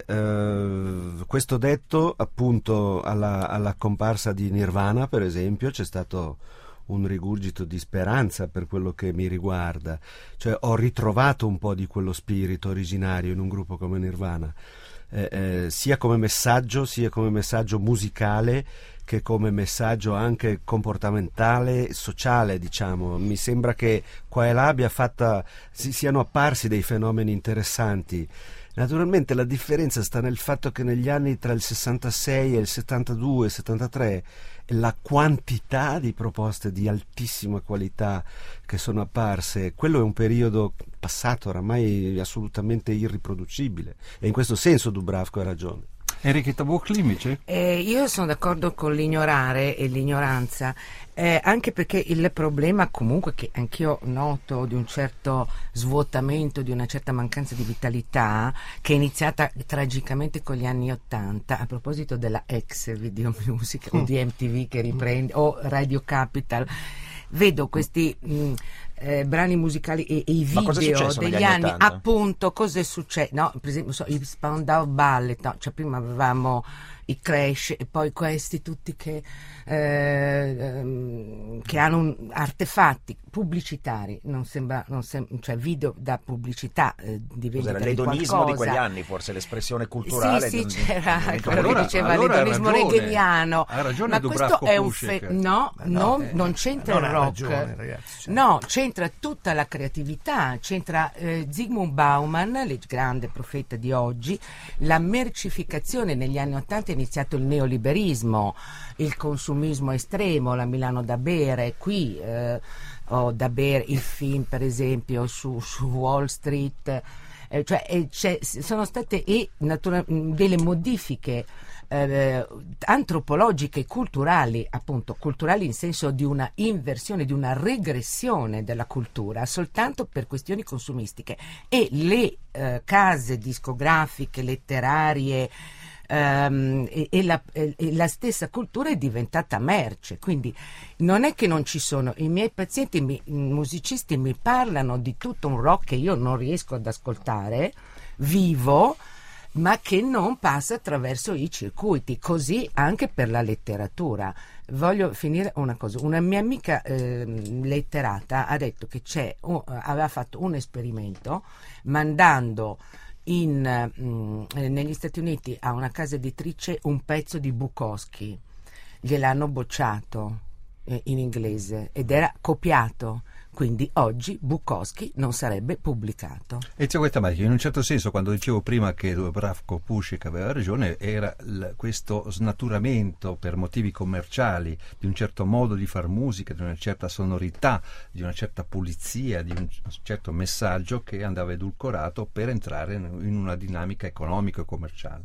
eh, questo detto, appunto, alla, alla comparsa di Nirvana, per esempio, c'è stato un rigurgito di speranza per quello che mi riguarda, cioè ho ritrovato un po' di quello spirito originario in un gruppo come Nirvana, eh, eh, sia come messaggio, sia come messaggio musicale che come messaggio anche comportamentale, sociale, diciamo. Mi sembra che qua e là abbia fatta, si siano apparsi dei fenomeni interessanti. Naturalmente la differenza sta nel fatto che negli anni tra il sessantasei e il settantadue settantatré la quantità di proposte di altissima qualità che sono apparse, quello è un periodo passato oramai assolutamente irriproducibile, e in questo senso Dubravko ha ragione. Enrichetta Bucli invece? Eh, io sono d'accordo con l'ignorare e l'ignoranza, eh, anche perché il problema comunque che anch'io noto di un certo svuotamento, di una certa mancanza di vitalità, che è iniziata tragicamente con gli anni Ottanta, a proposito della ex Video Music o di M T V che riprende, o Radio Capital, vedo questi mh, eh, brani musicali e, e i video degli anni, anni appunto, cosa è successo? No, per esempio so, i Spandau Ballet, no, cioè prima avevamo i Crash e poi questi tutti che, eh, che hanno un, artefatti pubblicitari, non sembra, non sem- cioè video da pubblicità, eh, di vendita di l'edonismo qualcosa. di quegli anni, forse l'espressione culturale. Sì, sì, di, c'era di, di quello allora, che diceva allora l'edonismo hegeliano. Ha ragione Ma Dubravko questo è un Pušek. fe- no, Ma no, non, eh, non c'entra non il ha rock. ragione, ragazzi, cioè. No, c'entra tutta la creatività, c'entra eh, Zygmunt Bauman, il grande profeta di oggi, la mercificazione. Negli anni Ottanta è iniziato il neoliberismo, il consumismo estremo, la Milano da bere, qui eh, ho da bere il film per esempio su, su Wall Street, eh, cioè eh, sono state e natura- delle modifiche Eh, antropologiche e culturali, appunto culturali in senso di una inversione, di una regressione della cultura soltanto per questioni consumistiche, e le eh, case discografiche, letterarie ehm, e, e, la, e la stessa cultura è diventata merce. Quindi non è che non ci sono, i miei pazienti mi, musicisti mi parlano di tutto un rock che io non riesco ad ascoltare vivo, ma che non passa attraverso i circuiti, così anche per la letteratura. Voglio finire una cosa, una mia amica eh, letterata ha detto che c'è, uh, aveva fatto un esperimento mandando in, mh, negli Stati Uniti a una casa editrice un pezzo di Bukowski, gliel'hanno bocciato eh, in inglese ed era copiato. Quindi oggi Bukowski non sarebbe pubblicato. Ezio Guettamacchi, in un certo senso, quando dicevo prima che Dubravko Pušek aveva ragione, era l- questo snaturamento per motivi commerciali di un certo modo di far musica, di una certa sonorità, di una certa pulizia, di un certo messaggio che andava edulcorato per entrare in una dinamica economica e commerciale.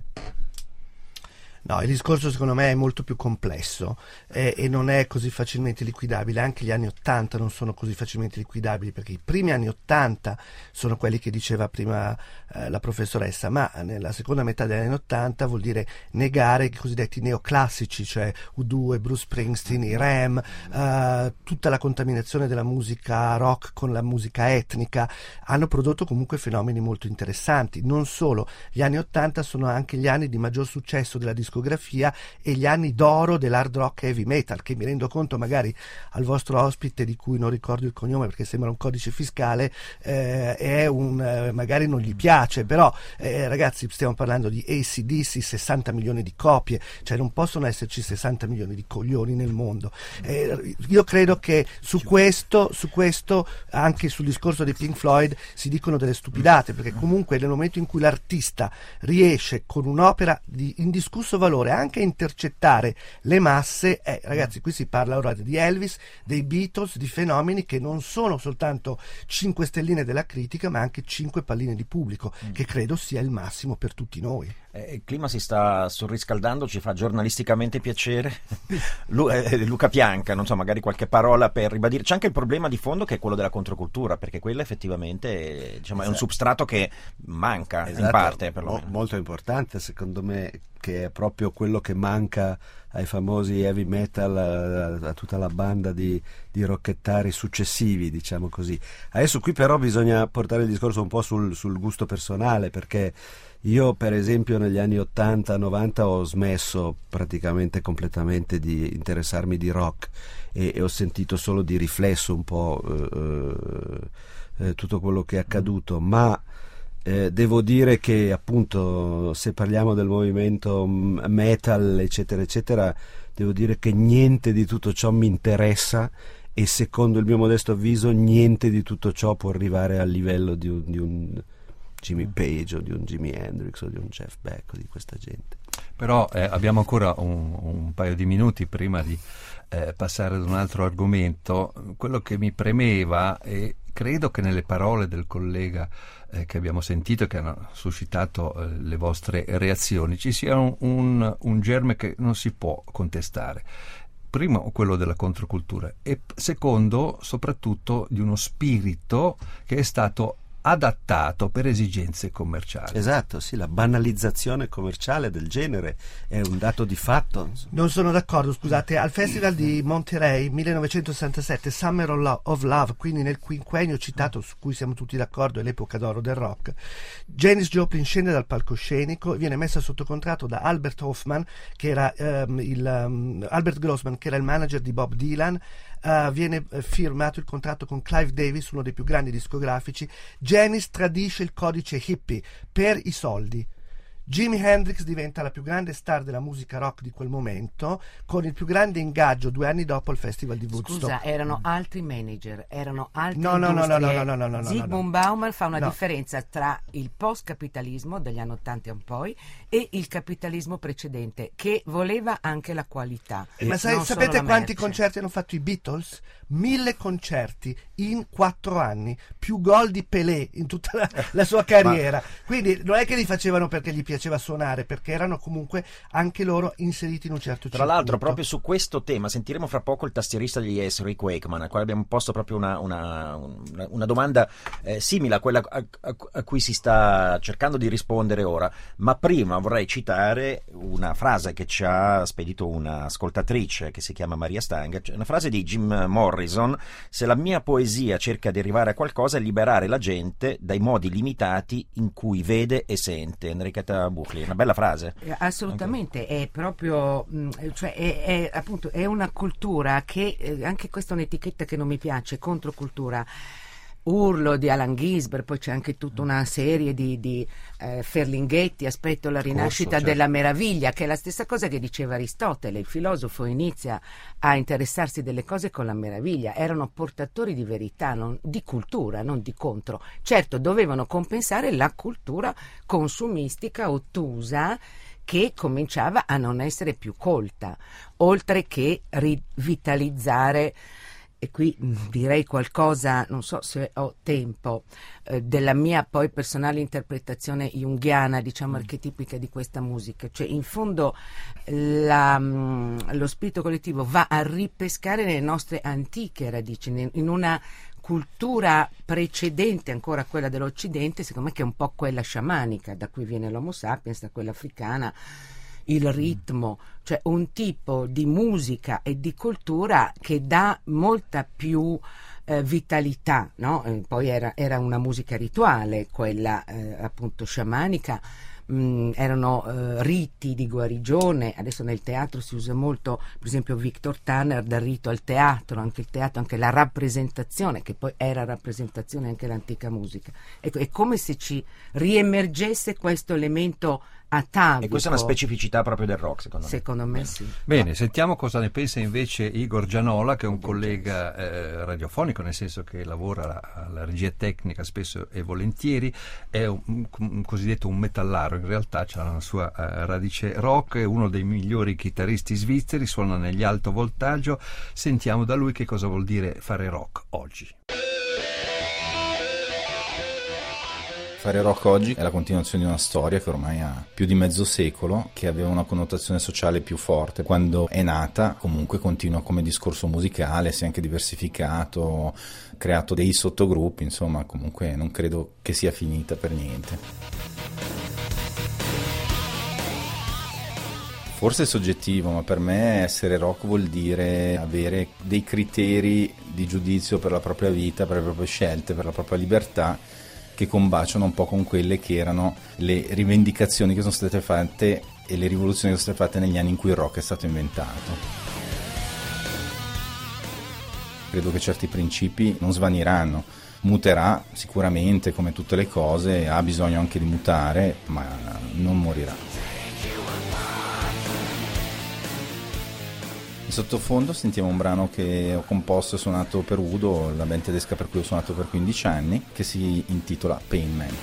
No, il discorso secondo me è molto più complesso eh, e non è così facilmente liquidabile. Anche gli anni Ottanta non sono così facilmente liquidabili, perché i primi anni Ottanta sono quelli che diceva prima eh, la professoressa, ma nella seconda metà degli anni Ottanta vuol dire negare i cosiddetti neoclassici, cioè U due, Bruce Springsteen, i Ram, eh, tutta la contaminazione della musica rock con la musica etnica. Hanno prodotto comunque fenomeni molto interessanti. Non solo, gli anni Ottanta sono anche gli anni di maggior successo della discografia e gli anni d'oro dell'hard rock heavy metal, che mi rendo conto magari al vostro ospite, di cui non ricordo il cognome perché sembra un codice fiscale, eh, è un eh, magari non gli piace, però eh, ragazzi, stiamo parlando di A C D C, sessanta milioni di copie, cioè non possono esserci sessanta milioni di coglioni nel mondo. Eh, io credo che su questo, su questo anche sul discorso dei Pink Floyd si dicono delle stupidate, perché comunque nel momento in cui l'artista riesce con un'opera di indiscusso valore anche a intercettare le masse, eh, ragazzi, qui si parla ora di Elvis, dei Beatles, di fenomeni che non sono soltanto cinque stelline della critica, ma anche cinque palline di pubblico, mm. che credo sia il massimo per tutti noi. Eh, il clima si sta surriscaldando, ci fa giornalisticamente piacere. Lu- eh, Luca Pianca, non so, magari qualche parola per ribadire. C'è anche il problema di fondo che è quello della controcultura, perché quella effettivamente diciamo, esatto. è un substrato che manca, esatto. in parte perlomeno. Mo- molto importante secondo me, che è proprio quello che manca ai famosi heavy metal, a, a tutta la banda di, di rockettari successivi, diciamo così. Adesso qui però bisogna portare il discorso un po' sul, sul gusto personale, perché io per esempio negli anni ottanta novanta ho smesso praticamente completamente di interessarmi di rock e, e ho sentito solo di riflesso un po' eh, eh, tutto quello che è accaduto, ma Eh, devo dire che appunto se parliamo del movimento metal eccetera eccetera, devo dire che niente di tutto ciò mi interessa, e secondo il mio modesto avviso niente di tutto ciò può arrivare al livello di un, di un Jimmy Page o di un Jimi Hendrix o di un Jeff Beck o di questa gente. Però eh, abbiamo ancora un, un paio di minuti prima di eh, passare ad un altro argomento. Quello che mi premeva, e credo credo che nelle parole del collega eh, che abbiamo sentito, che hanno suscitato eh, le vostre reazioni, ci sia un, un, un germe che non si può contestare. Primo, quello della controcultura, e secondo, soprattutto, di uno spirito che è stato adattato per esigenze commerciali. Esatto, sì, la banalizzazione commerciale del genere è un dato di fatto. Non sono d'accordo, scusate, al Festival di Monterey millenovecentosessantasette, Summer of Love, quindi nel quinquennio citato su cui siamo tutti d'accordo, è l'epoca d'oro del rock, Janis Joplin scende dal palcoscenico, viene messa sotto contratto da Albert Hoffman, che era um, il um, Albert Grossman, che era il manager di Bob Dylan. Uh, viene uh, firmato il contratto con Clive Davis, uno dei più grandi discografici. Janis tradisce il codice hippie per i soldi. Jimi Hendrix diventa la più grande star della musica rock di quel momento, con il più grande ingaggio due anni dopo il Festival di Woodstock. Scusa, erano altri manager, erano altre no, no, no, no, no, no, no, no, no, Zygmunt no, no. Bauman fa una no. differenza tra il post-capitalismo degli anni ottanta in poi e il capitalismo precedente, che voleva anche la qualità. Eh, ma sai, sapete quanti merce. concerti hanno fatto i Beatles? Mille concerti in quattro anni, più gol di Pelé in tutta la, la sua carriera. Ma... quindi non è che li facevano perché gli piaceva suonare, perché erano comunque anche loro inseriti in un certo circuito. Tra l'altro, proprio su questo tema sentiremo fra poco il tastierista degli Yes, Rick Wakeman, al quale abbiamo posto proprio una, una, una, una domanda eh, simile a quella a, a, a cui si sta cercando di rispondere ora. Ma prima vorrei citare una frase che ci ha spedito un'ascoltatrice che si chiama Maria Stang, una frase di Jim Morrison: se la mia poesia cerca di arrivare a qualcosa è liberare la gente dai modi limitati in cui vede e sente. Enrichetta Buchli, una bella frase. Assolutamente, anche. È proprio, cioè è, è appunto è una cultura che, anche questa è un'etichetta che non mi piace, controcultura. Urlo di Allen Ginsberg, poi c'è anche tutta una serie di, di eh, Ferlinghetti, aspetto la rinascita Corso, certo. della meraviglia, che è la stessa cosa che diceva Aristotele. Il filosofo inizia a interessarsi delle cose con la meraviglia, erano portatori di verità, non, di cultura, non di contro. Certo, dovevano compensare la cultura consumistica ottusa, che cominciava a non essere più colta, oltre che rivitalizzare. E qui direi qualcosa, non so se ho tempo, eh, della mia poi personale interpretazione junghiana, diciamo archetipica di questa musica. Cioè, in fondo la, mh, lo spirito collettivo va a ripescare nelle nostre antiche radici, in una cultura precedente ancora a quella dell'Occidente, secondo me, che è un po' quella sciamanica, da cui viene l'Homo sapiens, da quella africana. Il ritmo, cioè un tipo di musica e di cultura che dà molta più eh, vitalità, no? E poi era, era una musica rituale, quella eh, appunto sciamanica. Mm, erano eh, riti di guarigione. Adesso nel teatro si usa molto, per esempio Victor Tanner, dal rito al teatro, anche il teatro, anche la rappresentazione, che poi era rappresentazione anche l'antica musica. Ecco, è come se ci riemergesse questo elemento atavico. E questa è una specificità proprio del rock, secondo me. Secondo me sì. Bene, sentiamo cosa ne pensa invece Igor Gianola, che è un collega eh, radiofonico, nel senso che lavora alla regia tecnica spesso e volentieri, è un, un, un cosiddetto un metallaro, in realtà c'ha la sua uh, radice rock, è uno dei migliori chitarristi svizzeri, suona negli alto voltaggio. Sentiamo da lui che cosa vuol dire fare rock oggi. Fare rock oggi è la continuazione di una storia che ormai ha più di mezzo secolo, che aveva una connotazione sociale più forte. Quando è nata, comunque continua come discorso musicale, si è anche diversificato, creato dei sottogruppi, insomma, comunque non credo che sia finita per niente. Forse è soggettivo, ma per me essere rock vuol dire avere dei criteri di giudizio per la propria vita, per le proprie scelte, per la propria libertà, che combaciano un po' con quelle che erano le rivendicazioni che sono state fatte e le rivoluzioni che sono state fatte negli anni in cui il rock è stato inventato. Credo che certi principi non svaniranno, muterà sicuramente come tutte le cose, ha bisogno anche di mutare, ma non morirà. In sottofondo sentiamo un brano che ho composto e suonato per Udo, la band tedesca per cui ho suonato per quindici anni, che si intitola Pain Man.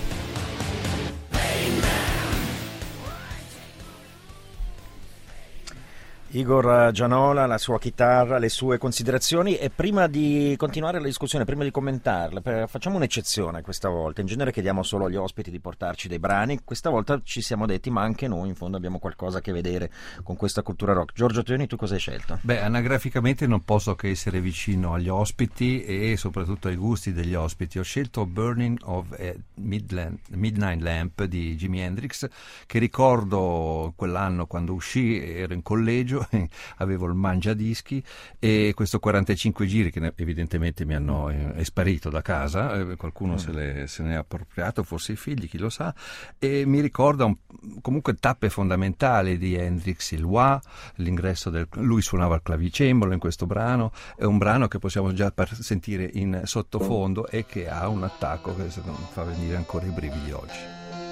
Igor Gianola, la sua chitarra, le sue considerazioni. E prima di continuare la discussione, prima di commentarla, per, facciamo un'eccezione questa volta. In genere chiediamo solo agli ospiti di portarci dei brani, questa volta ci siamo detti ma anche noi in fondo abbiamo qualcosa a che vedere con questa cultura rock. Giorgio Toni, tu cosa hai scelto? Beh, anagraficamente non posso che essere vicino agli ospiti e soprattutto ai gusti degli ospiti. Ho scelto Burning of a Midland, Midnight Lamp di Jimi Hendrix, che ricordo quell'anno quando uscì, ero in collegio, avevo il mangiadischi e questo quarantacinque giri che evidentemente mi hanno è sparito da casa, eh, qualcuno mm. se, le, se ne è appropriato, forse i figli, chi lo sa, e mi ricorda un, comunque tappe fondamentali di Hendrix, il wah, l'ingresso del, lui suonava il clavicembalo in questo brano, è un brano che possiamo già sentire in sottofondo e che ha un attacco che fa venire ancora i brividi oggi.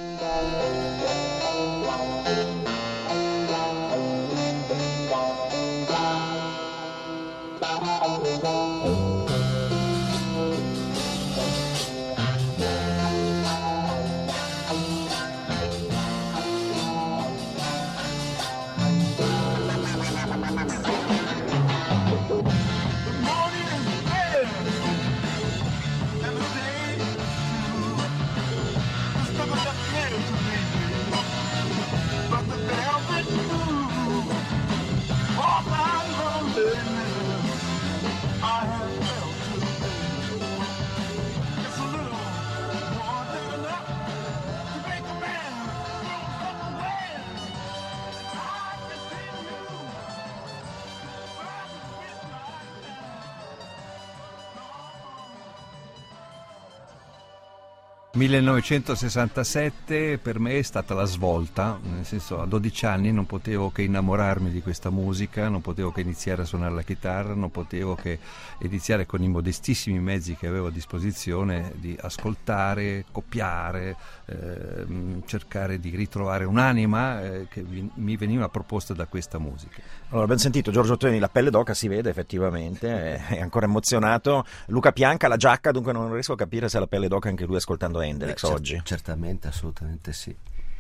millenovecentosessantasette per me è stata la svolta, nel senso, a dodici anni non potevo che innamorarmi di questa musica, non potevo che iniziare a suonare la chitarra, non potevo che iniziare con i modestissimi mezzi che avevo a disposizione di ascoltare, copiare, eh, cercare di ritrovare un'anima eh, che vi, mi veniva proposta da questa musica. Allora, abbiamo sentito Giorgio Toni, la pelle d'oca si vede effettivamente, è ancora emozionato. Luca Pianca, la giacca, dunque non riesco a capire se ha la pelle d'oca anche lui ascoltando Hendrix Beh, oggi. Cer- certamente, assolutamente sì.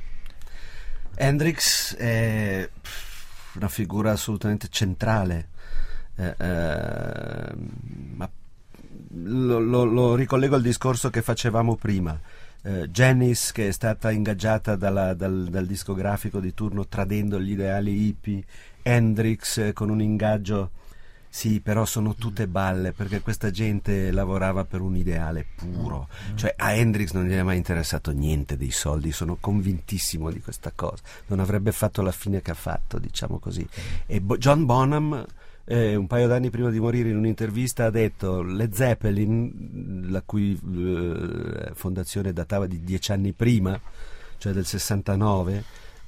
Hendrix è una figura assolutamente centrale, eh, eh, ma lo, lo, lo ricollego al discorso che facevamo prima. Uh, Janis, che è stata ingaggiata dalla, dal, dal discografico di turno tradendo gli ideali hippie, Hendrix eh, con un ingaggio, sì, però sono tutte balle, perché questa gente lavorava per un ideale puro, cioè a Hendrix non gli è mai interessato niente dei soldi, sono convintissimo di questa cosa, non avrebbe fatto la fine che ha fatto, diciamo così. E Bo- John Bonham, Eh, un paio d'anni prima di morire, in un'intervista ha detto: Led Zeppelin, la cui eh, fondazione datava di dieci anni prima, cioè del sessantanove,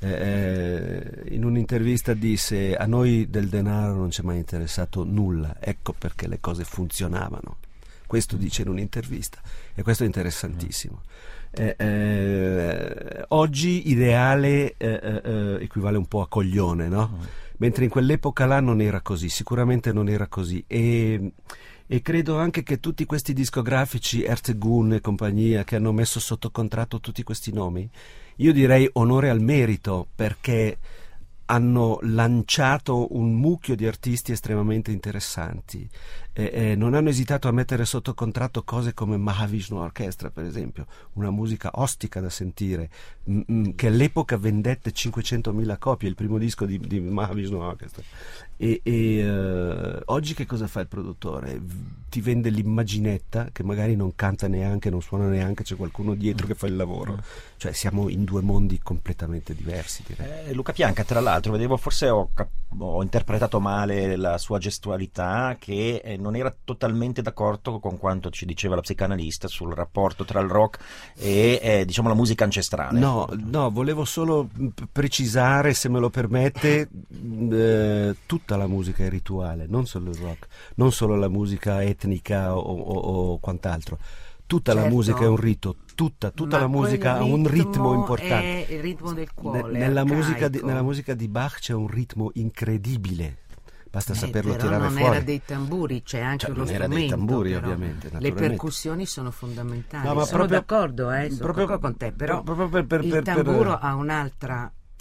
eh, in un'intervista disse: a noi del denaro non ci è mai interessato nulla, ecco perché le cose funzionavano. Questo dice in un'intervista, e questo è interessantissimo. Eh, eh, oggi ideale eh, eh, equivale un po' a coglione, no? Mentre in quell'epoca là non era così, sicuramente non era così, e, e credo anche che tutti questi discografici, Ertegun e compagnia, che hanno messo sotto contratto tutti questi nomi, io direi onore al merito, perché hanno lanciato un mucchio di artisti estremamente interessanti, e, e non hanno esitato a mettere sotto contratto cose come Mahavishnu Orchestra, per esempio, una musica ostica da sentire, m- m- che all'epoca vendette cinquecentomila copie, il primo disco di, di Mahavishnu Orchestra. E, e uh, oggi che cosa fa il produttore? Ti vende l'immaginetta, che magari non canta neanche, non suona neanche, c'è qualcuno dietro che fa il lavoro. Cioè siamo in due mondi completamente diversi, direi. Eh, Luca Pianca, tra l'altro, vedevo, forse ho, cap- ho interpretato male la sua gestualità, che eh, non era totalmente d'accordo con quanto ci diceva la psicanalista sul rapporto tra il rock e eh, diciamo la musica ancestrale. No, no, volevo solo p- precisare, se me lo permette, eh, tutta la musica è rituale, non solo il rock, non solo la musica etnica o, o, o quant'altro. Tutta certo. La musica è un rito, tutta, tutta la musica ha un ritmo importante. È il ritmo del cuore. Nella musica, di, nella musica di Bach c'è un ritmo incredibile. Basta eh, saperlo però tirare non fuori. Non era dei tamburi, c'è anche cioè, lo non strumento. Era dei tamburi, però. ovviamente. Le percussioni sono fondamentali. No, ma sono proprio, d'accordo, eh, sono proprio, d'accordo con te, però proprio per, per, il per, tamburo per, ha un'altra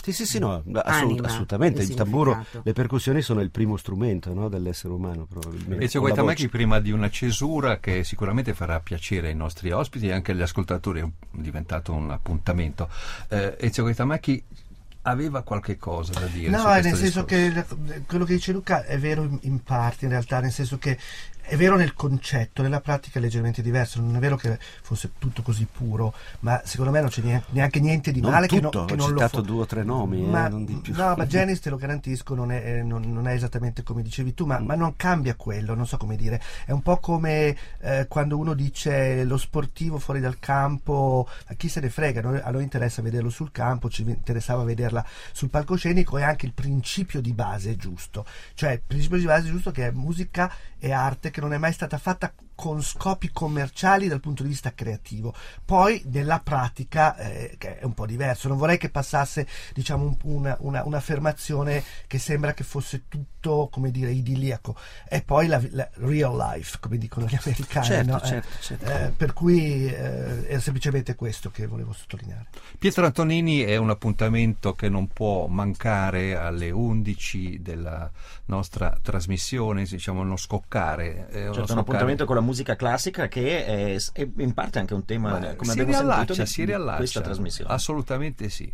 Sì, sì, sì, no, assolut- assolutamente. Il tamburo, le percussioni sono il primo strumento, no, dell'essere umano, probabilmente. Ezio Guaitamacchi, prima di una cesura che sicuramente farà piacere ai nostri ospiti e anche agli ascoltatori, è diventato un appuntamento. Eh, Ezio Guaitamacchi aveva qualche cosa da dire? No, su nel questo senso discorso? che quello che dice Luca è vero in, in parte, in realtà, nel senso che è vero nel concetto, nella pratica è leggermente diverso. Non è vero che fosse tutto così puro, ma secondo me non c'è neanche, neanche niente di non male tutto, che, no, che ho non citato lo fo- due o tre nomi, ma, eh, non di più. No, ma Janis, te lo garantisco, non è, non, non è esattamente come dicevi tu, ma, ma non cambia quello, non so come dire. È un po' come eh, quando uno dice lo sportivo fuori dal campo, a chi se ne frega, noi, a noi interessa vederlo sul campo, ci interessava vederla sul palcoscenico, e anche il principio di base è giusto. Cioè il principio di base è giusto, che è musica e arte che non è mai stata fatta con scopi commerciali dal punto di vista creativo. Poi nella pratica eh, che è un po' diverso. Non vorrei che passasse, diciamo, un, una, una, un'affermazione che sembra che fosse tutto, come dire, idilliaco. E poi la, la real life, come dicono gli americani. Certo, no? certo, eh, certo. Eh, per cui eh, è semplicemente questo che volevo sottolineare. Pietro Antonini è un appuntamento che non può mancare alle undici della nostra trasmissione, diciamo uno scoccare. È uno Certo, un scoccare. appuntamento con la musica classica che è, è in parte anche un tema, Ma come si abbiamo sentito, riallaccia, di, si di riallaccia. questa trasmissione. Assolutamente sì.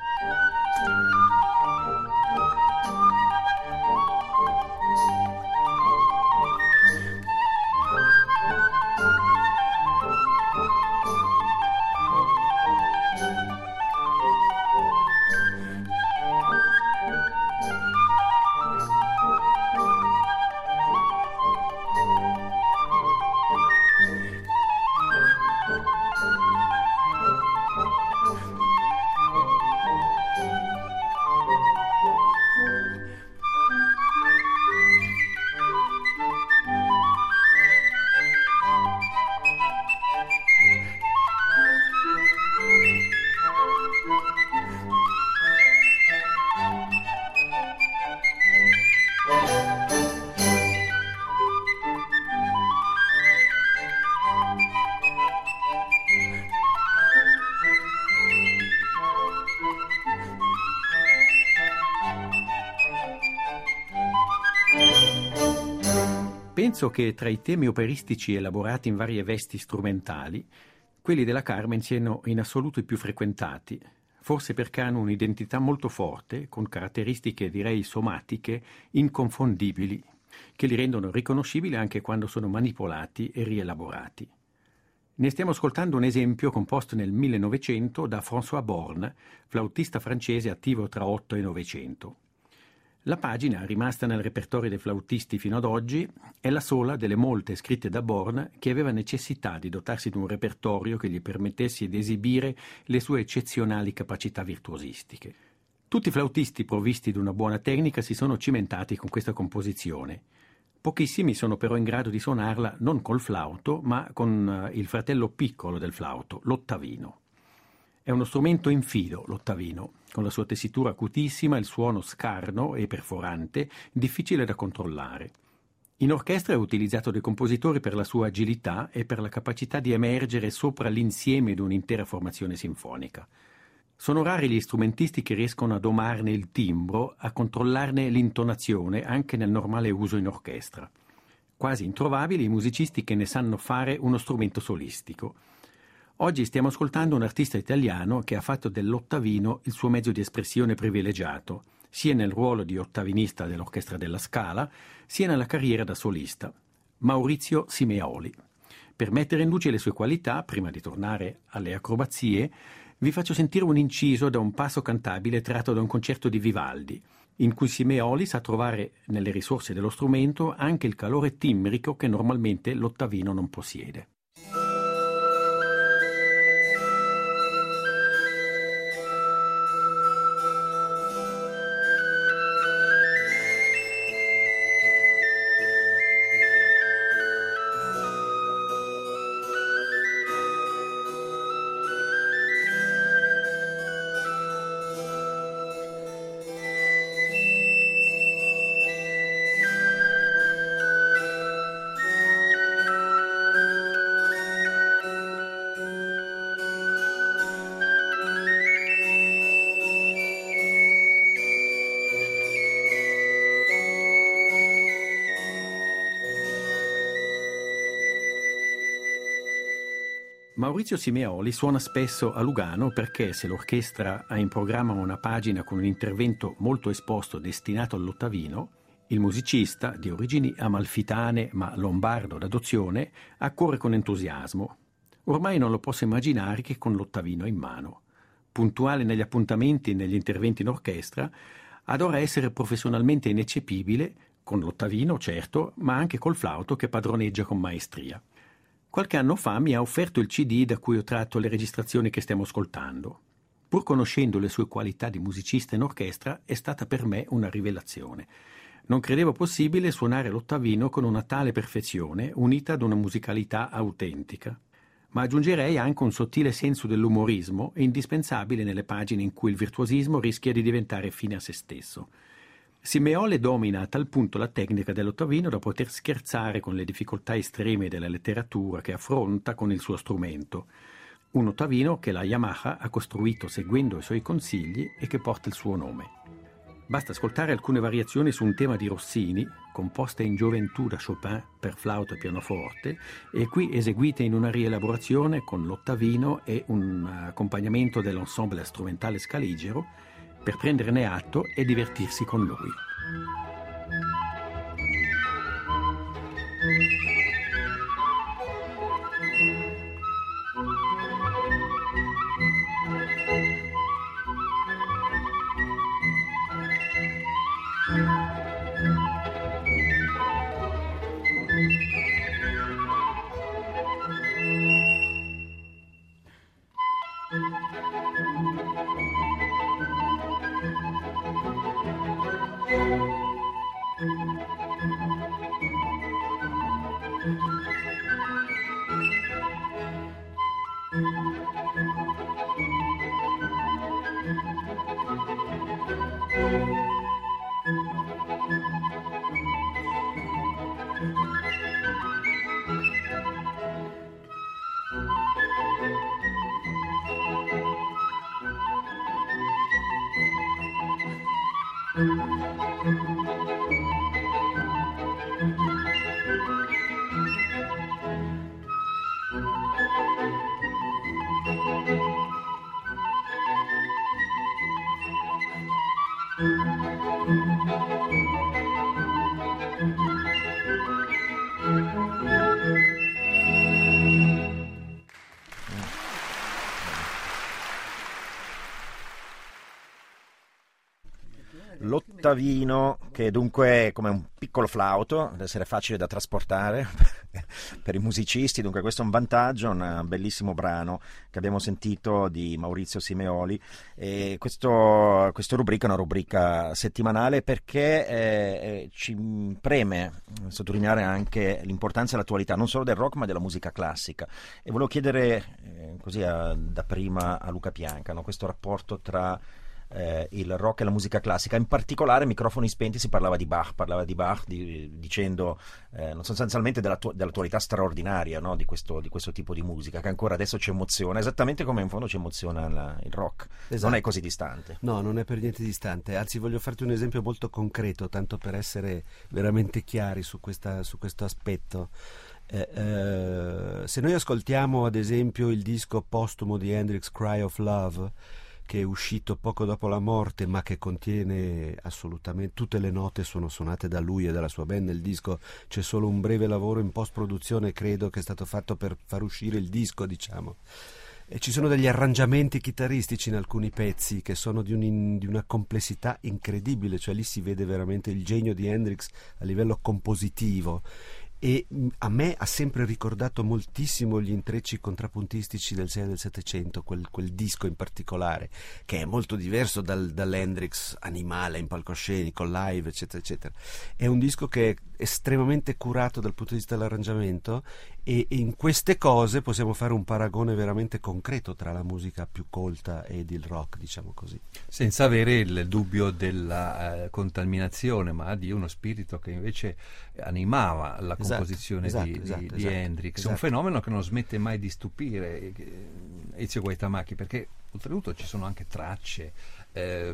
Penso che tra i temi operistici elaborati in varie vesti strumentali, quelli della Carmen siano in assoluto i più frequentati, forse perché hanno un'identità molto forte, con caratteristiche direi somatiche, inconfondibili, che li rendono riconoscibili anche quando sono manipolati e rielaborati. Ne stiamo ascoltando un esempio composto nel millenovecento da François Born, flautista francese attivo tra otto e novecento. La pagina, rimasta nel repertorio dei flautisti fino ad oggi, è la sola delle molte scritte da Born che aveva necessità di dotarsi di un repertorio che gli permettesse di esibire le sue eccezionali capacità virtuosistiche. Tutti i flautisti provvisti di una buona tecnica si sono cimentati con questa composizione. Pochissimi sono però in grado di suonarla non col flauto, ma con il fratello piccolo del flauto, l'ottavino. È uno strumento infido, l'ottavino, con la sua tessitura acutissima, il suono scarno e perforante, difficile da controllare. In orchestra è utilizzato dai compositori per la sua agilità e per la capacità di emergere sopra l'insieme di un'intera formazione sinfonica. Sono rari gli strumentisti che riescono a domarne il timbro, a controllarne l'intonazione anche nel normale uso in orchestra. Quasi introvabili i musicisti che ne sanno fare uno strumento solistico. Oggi stiamo ascoltando un artista italiano che ha fatto dell'ottavino il suo mezzo di espressione privilegiato, sia nel ruolo di ottavinista dell'Orchestra della Scala, sia nella carriera da solista. Maurizio Simeoli. Per mettere in luce le sue qualità, prima di tornare alle acrobazie, vi faccio sentire un inciso da un passo cantabile tratto da un concerto di Vivaldi, in cui Simeoli sa trovare nelle risorse dello strumento anche il calore timbrico che normalmente l'ottavino non possiede. Maurizio Simeoli suona spesso a Lugano perché se l'orchestra ha in programma una pagina con un intervento molto esposto destinato all'ottavino, il musicista, di origini amalfitane ma lombardo d'adozione, accorre con entusiasmo. Ormai non lo posso immaginare che con l'ottavino in mano. Puntuale negli appuntamenti e negli interventi in orchestra, adora essere professionalmente ineccepibile, con l'ottavino certo, ma anche col flauto che padroneggia con maestria. Qualche anno fa mi ha offerto il C D da cui ho tratto le registrazioni che stiamo ascoltando. Pur conoscendo le sue qualità di musicista in orchestra, è stata per me una rivelazione. Non credevo possibile suonare l'ottavino con una tale perfezione, unita ad una musicalità autentica. Ma aggiungerei anche un sottile senso dell'umorismo, indispensabile nelle pagine in cui il virtuosismo rischia di diventare fine a se stesso. Simeoli domina a tal punto la tecnica dell'ottavino da poter scherzare con le difficoltà estreme della letteratura che affronta con il suo strumento. Un ottavino che la Yamaha ha costruito seguendo i suoi consigli e che porta il suo nome. Basta ascoltare alcune variazioni su un tema di Rossini, composte in gioventù da Chopin per flauto e pianoforte, e qui eseguite in una rielaborazione con l'ottavino e un accompagnamento dell'ensemble strumentale Scaligero, per prenderne atto e divertirsi con lui. L'ottavino, che dunque è come un piccolo flauto, deve essere facile da trasportare per i musicisti, dunque questo è un vantaggio, un bellissimo brano che abbiamo sentito di Maurizio Simeoli. E questo, questa rubrica è una rubrica settimanale perché eh, ci preme sottolineare anche l'importanza e l'attualità non solo del rock ma della musica classica, e volevo chiedere eh, così a, da prima a Luca Pianca, no? Questo rapporto tra Eh, il rock e la musica classica, in particolare microfoni spenti, si parlava di Bach, parlava di Bach di, dicendo eh, sostanzialmente dell'attu- dell'attualità straordinaria, no? di, questo, di questo tipo di musica che ancora adesso ci emoziona, esattamente come in fondo ci emoziona la, il rock. Esatto. Non è così distante. No, non è per niente distante, anzi voglio farti un esempio molto concreto, tanto per essere veramente chiari su, questa, su questo aspetto. Eh, eh, se noi ascoltiamo ad esempio il disco postumo di Hendrix, Cry of Love, che è uscito poco dopo la morte ma che contiene assolutamente tutte le note sono suonate da lui e dalla sua band. Nel disco c'è solo un breve lavoro in post produzione, credo, che è stato fatto per far uscire il disco, diciamo, e ci sono degli arrangiamenti chitarristici in alcuni pezzi che sono di, un, di una complessità incredibile, cioè lì si vede veramente il genio di Hendrix a livello compositivo. E a me ha sempre ricordato moltissimo gli intrecci contrappuntistici del sei e del settecento, quel, quel disco in particolare, che è molto diverso dal, dall'Hendrix animale in palcoscenico, live, eccetera, eccetera. È un disco che è estremamente curato dal punto di vista dell'arrangiamento, e in queste cose possiamo fare un paragone veramente concreto tra la musica più colta ed il rock, diciamo così. Senza avere il dubbio della uh, contaminazione, ma di uno spirito che invece animava la composizione esatto, di, esatto, di, esatto, di Hendrix, esatto. Un fenomeno che non smette mai di stupire Ezio Guaitamacchi, perché oltretutto ci sono anche tracce eh,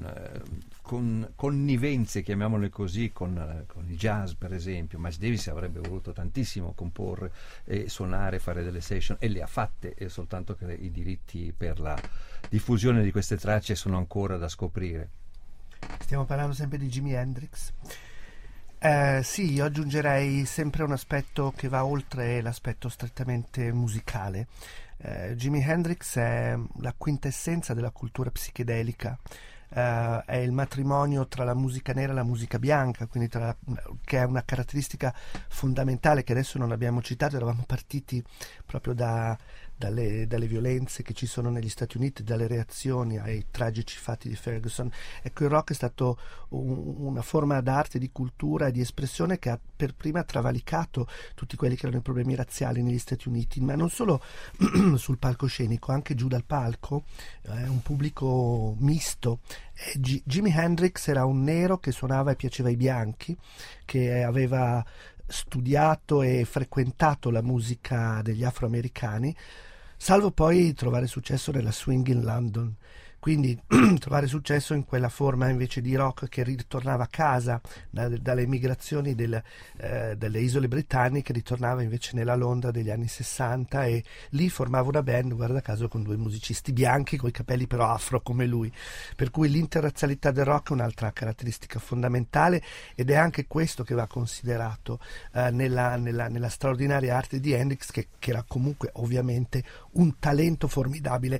con connivenze, chiamiamole così, con, con il jazz per esempio. Miles Davis avrebbe voluto tantissimo comporre e suonare, fare delle session, e le ha fatte, e soltanto che i diritti per la diffusione di queste tracce sono ancora da scoprire. Stiamo parlando sempre di Jimi Hendrix. Eh, sì, io aggiungerei sempre un aspetto che va oltre l'aspetto strettamente musicale. Eh, Jimi Hendrix è la quintessenza della cultura psichedelica. Uh, è il matrimonio tra la musica nera e la musica bianca, quindi tra la, che è una caratteristica fondamentale che adesso non abbiamo citato. Eravamo partiti proprio da, dalle, dalle violenze che ci sono negli Stati Uniti, dalle reazioni ai tragici fatti di Ferguson. Ecco, il rock è stato un, una forma d'arte, di cultura e di espressione che ha per prima travalicato tutti quelli che erano i problemi razziali negli Stati Uniti, ma non solo sul palcoscenico, anche giù dal palco, eh, un pubblico misto. G- Jimi Hendrix era un nero che suonava e piaceva ai bianchi, che aveva studiato e frequentato la musica degli afroamericani, salvo poi trovare successo nella swing in London. Quindi trovare successo in quella forma invece di rock che ritornava a casa da, dalle migrazioni del, eh, delle isole britanniche, ritornava invece nella Londra degli anni sessanta, e lì formava una band, guarda caso, con due musicisti bianchi coi capelli però afro come lui, per cui l'interrazzialità del rock è un'altra caratteristica fondamentale, ed è anche questo che va considerato eh, nella, nella, nella straordinaria arte di Hendrix, che, che era comunque ovviamente un talento formidabile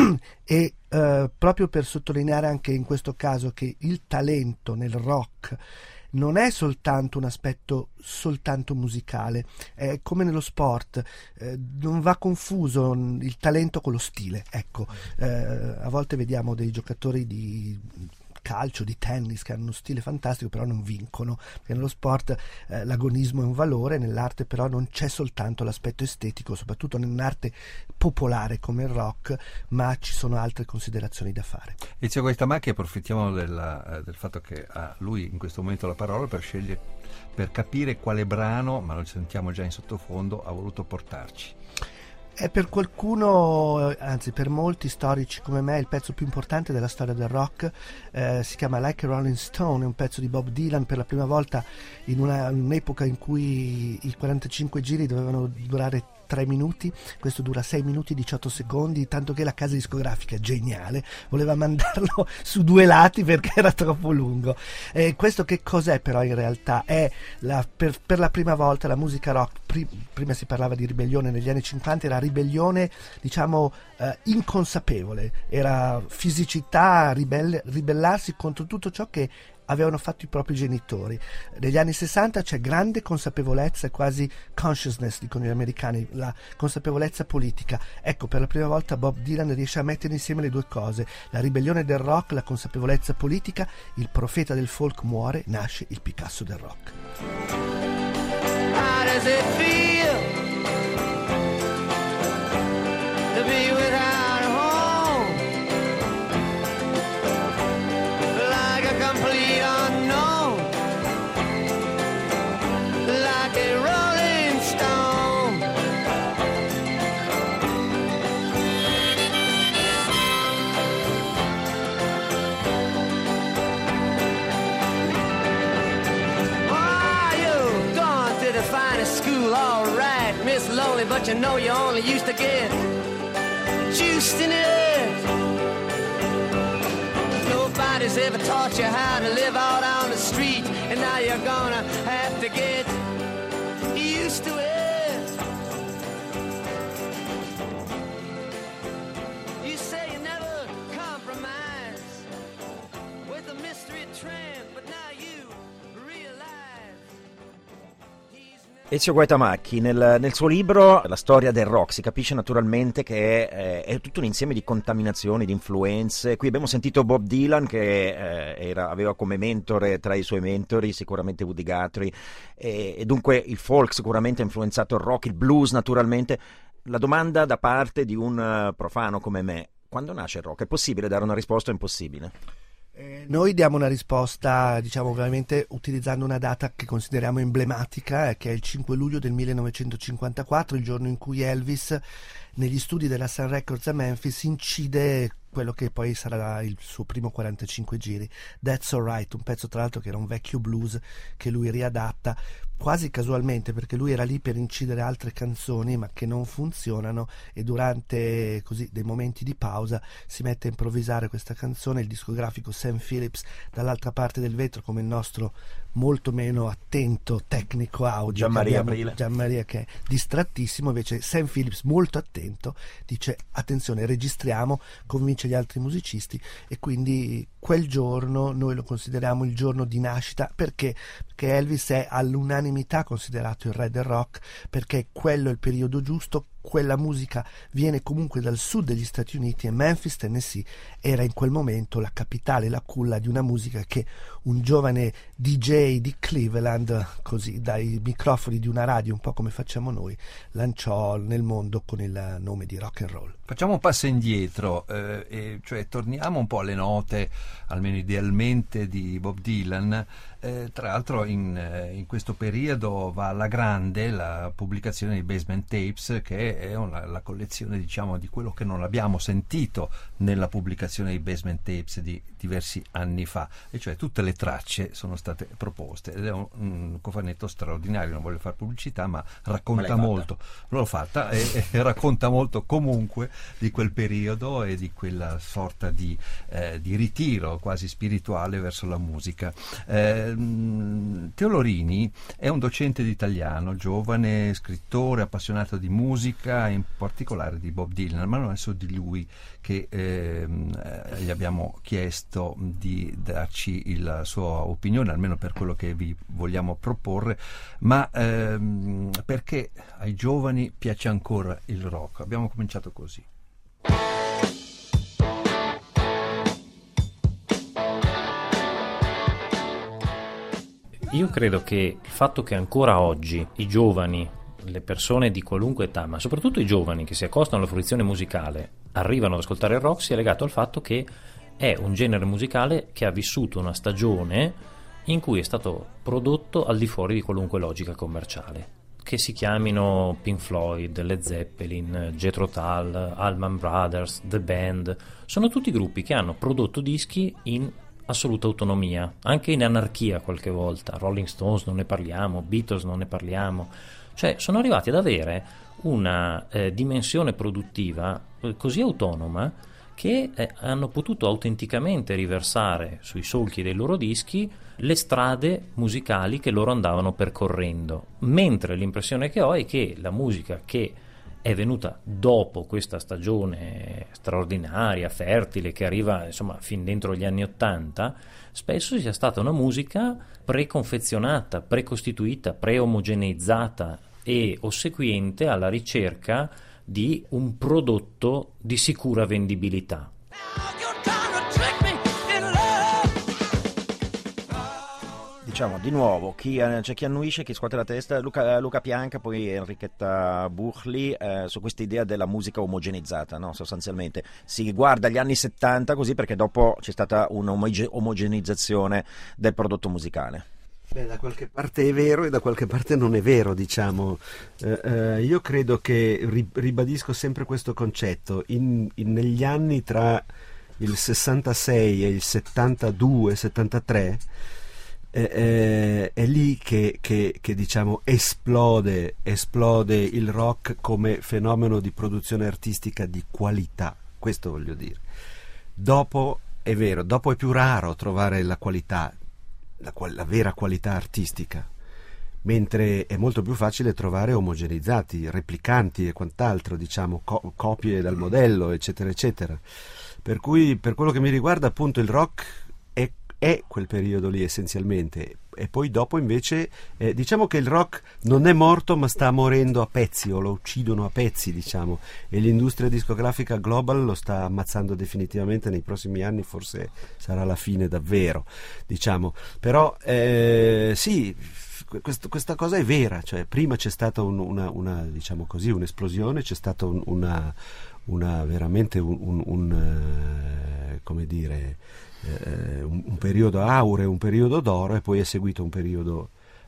e Uh, proprio per sottolineare anche in questo caso che il talento nel rock non è soltanto un aspetto soltanto musicale, è come nello sport, eh, non va confuso il talento con lo stile. Ecco, eh, a volte vediamo dei giocatori di calcio, di tennis, che hanno uno stile fantastico però non vincono, perché nello sport eh, l'agonismo è un valore, nell'arte però non c'è soltanto l'aspetto estetico, soprattutto nell'arte popolare come il rock, ma ci sono altre considerazioni da fare. Ezio Guaitamacchi, approfittiamo della, del fatto che ha lui in questo momento la parola per scegliere, per capire quale brano, ma lo sentiamo già in sottofondo, ha voluto portarci. È per qualcuno, anzi per molti storici come me, il pezzo più importante della storia del rock. Eh, si chiama Like a Rolling Stone, è un pezzo di Bob Dylan, per la prima volta in una, un'epoca in cui i quarantacinque giri dovevano durare tre minuti, questo dura sei minuti e diciotto secondi, tanto che la casa discografica, geniale, voleva mandarlo su due lati perché era troppo lungo. Eh, questo che cos'è però in realtà? È la, per, per la prima volta la musica rock, pri, prima si parlava di ribellione negli anni cinquanta, era ribellione diciamo eh, inconsapevole, era fisicità, ribelle, ribellarsi contro tutto ciò che avevano fatto i propri genitori. Negli anni sessanta c'è grande consapevolezza, quasi consciousness, dicono gli americani, la consapevolezza politica. Ecco, per la prima volta Bob Dylan riesce a mettere insieme le due cose, la ribellione del rock, la consapevolezza politica, il profeta del folk muore, nasce il Picasso del rock. How does it feel to be without a home? Like a complete unknown, like a rolling stone. Oh, you've gone to the finest school, all right, Miss Lonely, but you know you only used to get juiced in it. Nobody's ever taught you how to live out on the street, and now you're gonna have to get used to it. You say you never compromise with the mystery trend, but now you realize. Ezio Guaitamacchi nel, nel suo libro La storia del rock si capisce naturalmente che è, è tutto un insieme di contaminazioni, di influenze. Qui abbiamo sentito Bob Dylan che eh, era, aveva come mentore, tra i suoi mentori sicuramente Woody Guthrie, e, e dunque il folk sicuramente ha influenzato il rock, il blues naturalmente. La domanda da parte di un uh, profano come me: quando nasce il rock? È possibile dare una risposta o è impossibile? Eh, noi diamo una risposta, diciamo, ovviamente utilizzando una data che consideriamo emblematica, eh, che è il cinque luglio del millenovecentocinquantaquattro, il giorno in cui Elvis, negli studi della Sun Records a Memphis, incide quello che poi sarà il suo primo quarantacinque giri, That's Alright, un pezzo tra l'altro che era un vecchio blues che lui riadatta quasi casualmente, perché lui era lì per incidere altre canzoni ma che non funzionano, e durante così dei momenti di pausa si mette a improvvisare questa canzone. Il discografico Sam Phillips dall'altra parte del vetro, come il nostro molto meno attento tecnico audio Gianmaria abbiamo, Aprile. Gianmaria, che è distrattissimo, invece Sam Phillips molto attento dice attenzione, registriamo, convince gli altri musicisti, e quindi quel giorno noi lo consideriamo il giorno di nascita, perché perché Elvis è all'unanimità considerato il re del rock, perché quello è il periodo giusto. Quella musica viene comunque dal sud degli Stati Uniti, e Memphis, Tennessee era in quel momento la capitale, la culla di una musica che un giovane D J di Cleveland, così dai microfoni di una radio, un po' come facciamo noi, lanciò nel mondo con il nome di rock and roll. Facciamo un passo indietro, eh, e cioè torniamo un po' alle note, almeno idealmente, di Bob Dylan. Eh, tra l'altro in, eh, in questo periodo va alla grande la pubblicazione dei Basement Tapes, che è una, la collezione, diciamo, di quello che non abbiamo sentito nella pubblicazione dei Basement Tapes di diversi anni fa, e cioè tutte le tracce sono state proposte, ed è un, un cofanetto straordinario. Non voglio fare pubblicità, ma racconta ma molto, non l'ho fatta, e, e racconta molto comunque di quel periodo e di quella sorta di, eh, di ritiro quasi spirituale verso la musica. eh, Teo Lorini è un docente di italiano, giovane scrittore appassionato di musica, in particolare di Bob Dylan, ma non è solo di lui che ehm, gli abbiamo chiesto di darci la sua opinione, almeno per quello che vi vogliamo proporre, ma ehm, perché ai giovani piace ancora il rock. Abbiamo cominciato così. Io credo che il fatto che ancora oggi i giovani, le persone di qualunque età, ma soprattutto i giovani che si accostano alla fruizione musicale, arrivano ad ascoltare il rock, sia legato al fatto che è un genere musicale che ha vissuto una stagione in cui è stato prodotto al di fuori di qualunque logica commerciale. Che si chiamino Pink Floyd, Led Zeppelin, Jethro Tull, Allman Brothers, The Band, sono tutti gruppi che hanno prodotto dischi in assoluta autonomia, anche in anarchia qualche volta. Rolling Stones non ne parliamo, Beatles non ne parliamo, cioè sono arrivati ad avere una eh, dimensione produttiva eh, così autonoma che eh, hanno potuto autenticamente riversare sui solchi dei loro dischi le strade musicali che loro andavano percorrendo, mentre l'impressione che ho è che la musica che è venuta dopo questa stagione straordinaria, fertile, che arriva insomma fin dentro gli anni Ottanta, spesso sia stata una musica preconfezionata, precostituita, preomogeneizzata e ossequiente alla ricerca di un prodotto di sicura vendibilità. Diciamo di nuovo, chi, eh, c'è chi annuisce, chi scuote la testa, Luca, Luca Pianca, poi Enrichetta Buchli, eh, su questa idea della musica omogeneizzata, no? Sostanzialmente si guarda gli anni settanta così perché dopo c'è stata un'omogeneizzazione del prodotto musicale. Beh, da qualche parte è vero e da qualche parte non è vero, diciamo. Eh, eh, io credo che, ri, ribadisco sempre questo concetto, in, in, negli anni tra il sessantasei e il settantadue settantatré, Eh, eh, è lì che, che, che diciamo esplode, esplode il rock come fenomeno di produzione artistica di qualità, questo voglio dire. Dopo è vero, dopo è più raro trovare la qualità, la, la vera qualità artistica, mentre è molto più facile trovare omogeneizzati, replicanti e quant'altro, diciamo co- copie dal modello, eccetera eccetera. Per cui, per quello che mi riguarda, appunto, il rock è è quel periodo lì essenzialmente, e poi dopo invece eh, diciamo che il rock non è morto ma sta morendo a pezzi, o lo uccidono a pezzi, diciamo, e l'industria discografica global lo sta ammazzando definitivamente. Nei prossimi anni forse sarà la fine davvero, diciamo. Però eh, sì, quest- questa cosa è vera, cioè prima c'è stata un, una, una diciamo così un'esplosione, c'è stata un, una, una veramente un, un, un uh, come dire Uh, un, un periodo aureo, un periodo d'oro, e poi è seguito un periodo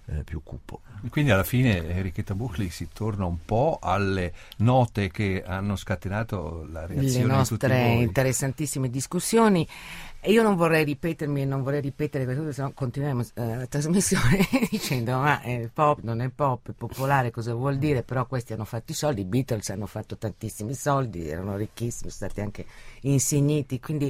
eh, più cupo. Quindi alla fine Enrichetta Buchli si torna un po' alle note che hanno scatenato la reazione le nostre di tutti voi. Interessantissime discussioni. E io non vorrei ripetermi e non vorrei ripetere perché sennò continuiamo eh, la trasmissione dicendo ma è pop, non è pop, è popolare, cosa vuol dire? Però questi hanno fatto i soldi, i Beatles hanno fatto tantissimi soldi, erano ricchissimi, sono stati anche insigniti, quindi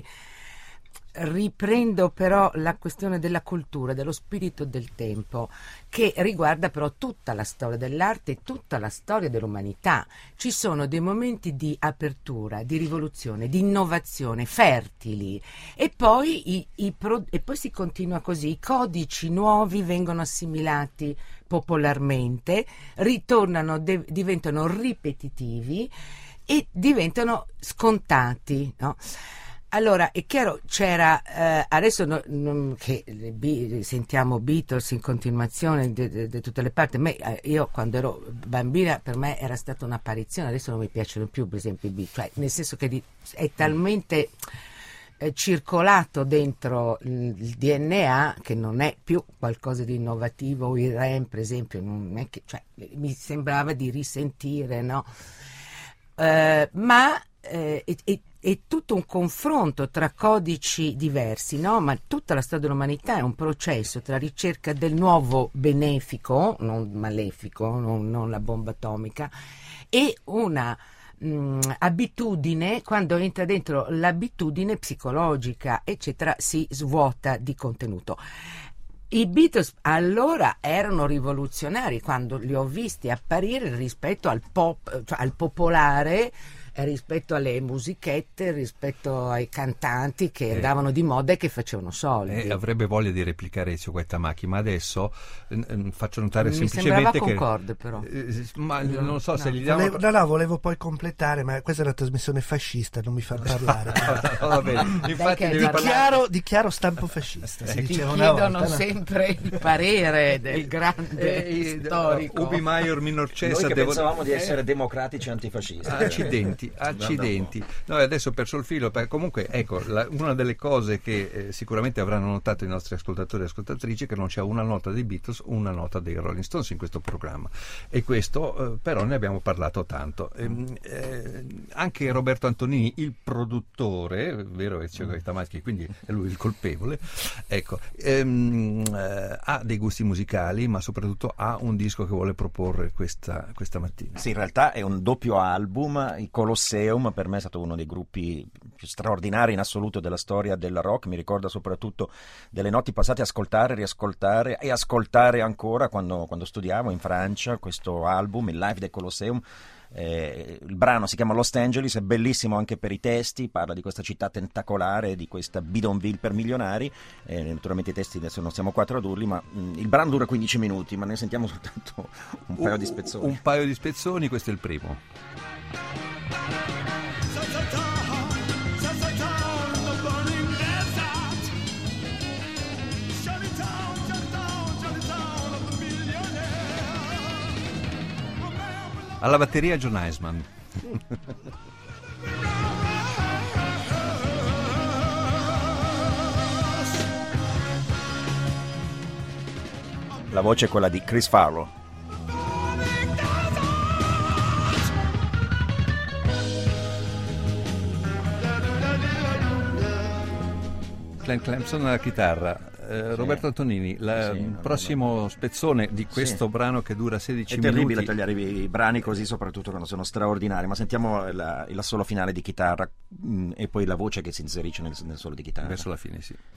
riprendo però la questione della cultura, dello spirito del tempo, che riguarda però tutta la storia dell'arte e tutta la storia dell'umanità. Ci sono dei momenti di apertura, di rivoluzione, di innovazione fertili e poi, i, i pro, e poi si continua così, i codici nuovi vengono assimilati popolarmente, ritornano, de, diventano ripetitivi e diventano scontati, no? Allora, è chiaro, c'era, eh, adesso no, no, che bi, sentiamo Beatles in continuazione da tutte le parti, me, eh, io quando ero bambina per me era stata un'apparizione, adesso non mi piacciono più per esempio i Beatles, cioè nel senso che di, è talmente eh, circolato dentro il, il D N A che non è più qualcosa di innovativo, o il R E M per esempio, non è che, cioè, mi sembrava di risentire, no? Eh, ma eh, e, e, è tutto un confronto tra codici diversi, no? Ma tutta la storia dell'umanità è un processo tra ricerca del nuovo benefico, non malefico, non, non la bomba atomica, e una mh, abitudine, quando entra dentro l'abitudine psicologica, eccetera, si svuota di contenuto. I Beatles allora erano rivoluzionari quando li ho visti apparire rispetto al pop, cioè al popolare, rispetto alle musichette, rispetto ai cantanti che eh, andavano di moda e che facevano soldi. Eh, avrebbe voglia di replicare Ezio Guaitamacchi, ma adesso eh, faccio notare Mi semplicemente sembrava che concorde però. Eh, ma no, non so no. se gli diamo... Volevo, no, no, volevo poi completare, ma questa è una trasmissione fascista, non mi fa parlare. no, va bene. Infatti devi dichiaro, dichiaro stampo fascista. Si Ti diceva una chiedono volta, no? sempre il parere del grande eh, storico. Ubi Maior minor cessa. Noi che devo... pensavamo di essere democratici antifascisti. Accidenti, accidenti. No, adesso ho perso il filo, perché comunque ecco, la, una delle cose che eh, sicuramente avranno notato i nostri ascoltatori e ascoltatrici è che non c'è una nota dei Beatles, una nota dei Rolling Stones in questo programma, e questo eh, però ne abbiamo parlato tanto. Ehm, eh, anche Roberto Antonini, il produttore, vero Ezio Guaitamacchi, quindi è lui il colpevole, ecco, ehm, eh, ha dei gusti musicali, ma soprattutto ha un disco che vuole proporre questa, questa mattina. Sì, in realtà è un doppio album, il Colosseum per me è stato uno dei gruppi più straordinari in assoluto della storia del rock, mi ricorda soprattutto delle notti passate a ascoltare, riascoltare e ascoltare ancora quando, quando studiavo in Francia questo album, il Live del Colosseum. Eh, il brano si chiama Los Angeles, è bellissimo anche per i testi, parla di questa città tentacolare, di questa bidonville per milionari, eh, naturalmente i testi adesso non siamo qua a tradurli, ma mh, il brano dura quindici minuti, ma ne sentiamo soltanto un paio un, di spezzoni. Un paio di spezzoni, questo è il primo. Alla batteria John Eisman. La voce è quella di Chris Farlow. Glenn Clemson alla chitarra. Eh, Roberto Antonini, il sì, prossimo no, spezzone di questo sì. brano che dura sedici minuti. È terribile tagliare i, i brani così, soprattutto quando sono straordinari, ma sentiamo la, il solo finale di chitarra mh, e poi la voce che si inserisce nel, nel solo di chitarra. Verso la fine, sì.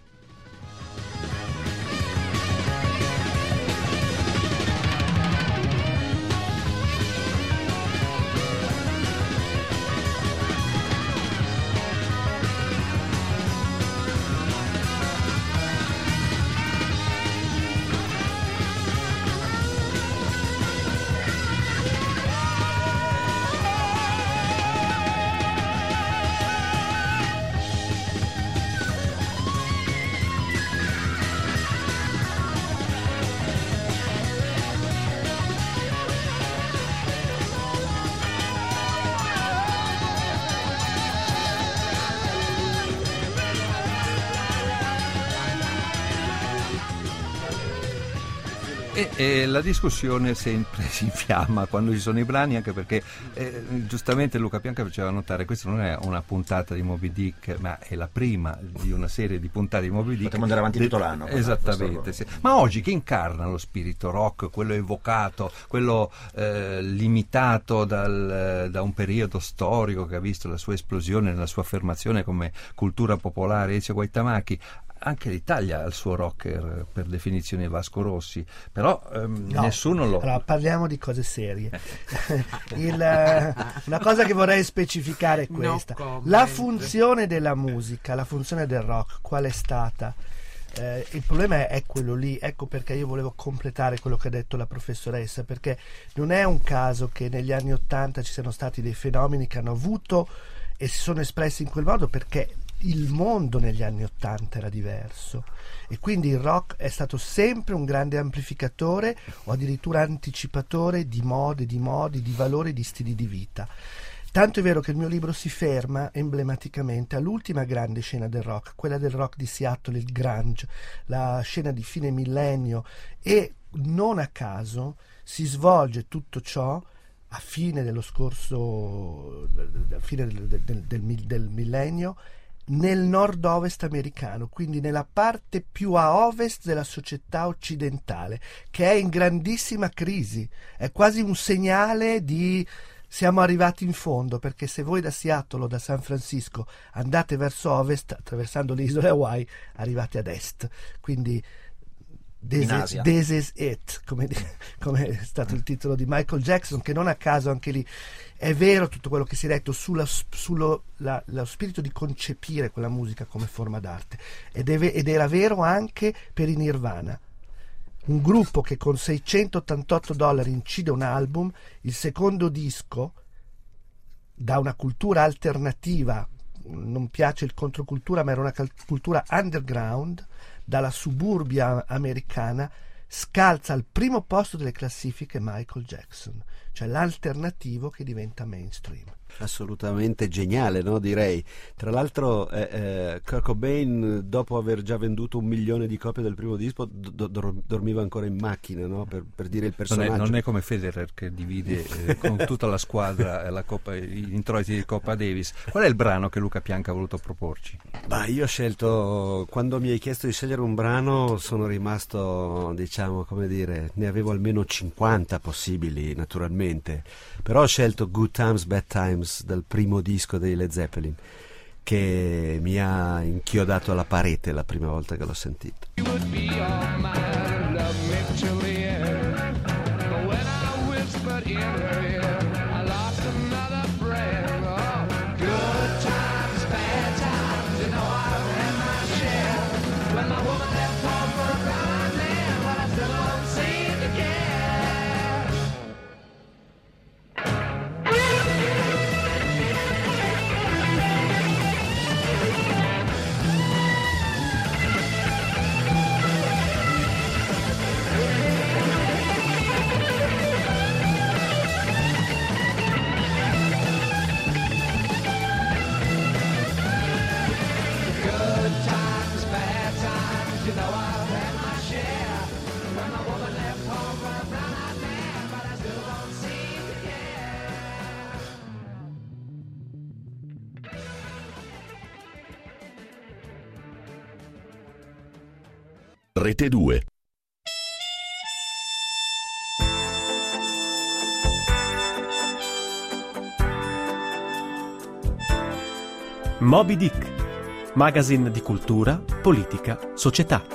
E, e la discussione sempre si infiamma quando ci sono i brani, anche perché eh, giustamente Luca Pianca faceva notare questa non è una puntata di Moby Dick, ma è la prima di una serie di puntate di Moby Dick. Potremmo andare avanti tutto l'anno. Esattamente, sì. Ma oggi chi incarna lo spirito rock, quello evocato, quello eh, limitato dal, da un periodo storico che ha visto la sua esplosione, la sua affermazione come cultura popolare, Ezio Guaitamaki? Anche l'Italia ha il suo rocker per definizione, Vasco Rossi, però ehm, no. nessuno lo... Allora, parliamo di cose serie. il, una cosa che vorrei specificare è questa. No, la funzione della musica, la funzione del rock, qual è stata? Eh, il problema è, è quello lì, ecco perché io volevo completare quello che ha detto la professoressa, perché non è un caso che negli anni Ottanta ci siano stati dei fenomeni che hanno avuto e si sono espressi in quel modo, perché il mondo negli anni Ottanta era diverso e quindi il rock è stato sempre un grande amplificatore o addirittura anticipatore di mode, di modi, di valori, di stili di vita. Tanto è vero che il mio libro si ferma emblematicamente all'ultima grande scena del rock, quella del rock di Seattle, il grunge, la scena di fine millennio, e non a caso si svolge tutto ciò a fine dello scorso, a fine del, del, del, del, del millennio, nel nord-ovest americano, quindi nella parte più a ovest della società occidentale, che è in grandissima crisi. È quasi un segnale di siamo arrivati in fondo, perché se voi da Seattle o da San Francisco andate verso ovest, attraversando le isole Hawaii, arrivate ad est. Quindi This is, this is it, come, come è stato il titolo di Michael Jackson, che non a caso anche lì è vero tutto quello che si è detto sullo, sullo la, lo spirito di concepire quella musica come forma d'arte, ed, è, ed era vero anche per i Nirvana, un gruppo che con seicentottantotto dollari incide un album, il secondo disco, da una cultura alternativa, non piace il controcultura, ma era una cultura underground, dalla suburbia americana, scalza al primo posto delle classifiche Michael Jackson, cioè l'alternativo che diventa mainstream. Assolutamente geniale, no? Direi. Tra l'altro eh, eh, Kurt Cobain, dopo aver già venduto un milione di copie del primo disco, do- do- dormiva ancora in macchina, no? per, per dire il personaggio. Non è, non è come Federer che divide eh, con tutta la squadra eh, la Coppa, gli introiti di Coppa Davis. Qual è il brano che Luca Pianca ha voluto proporci? Bah, io ho scelto, quando mi hai chiesto di scegliere un brano sono rimasto, diciamo, come dire, ne avevo almeno cinquanta possibili naturalmente, però ho scelto Good Times, Bad Times del primo disco dei Led Zeppelin, che mi ha inchiodato alla parete la prima volta che l'ho sentito. Rete due. Moby Dick, magazine di cultura, politica, società.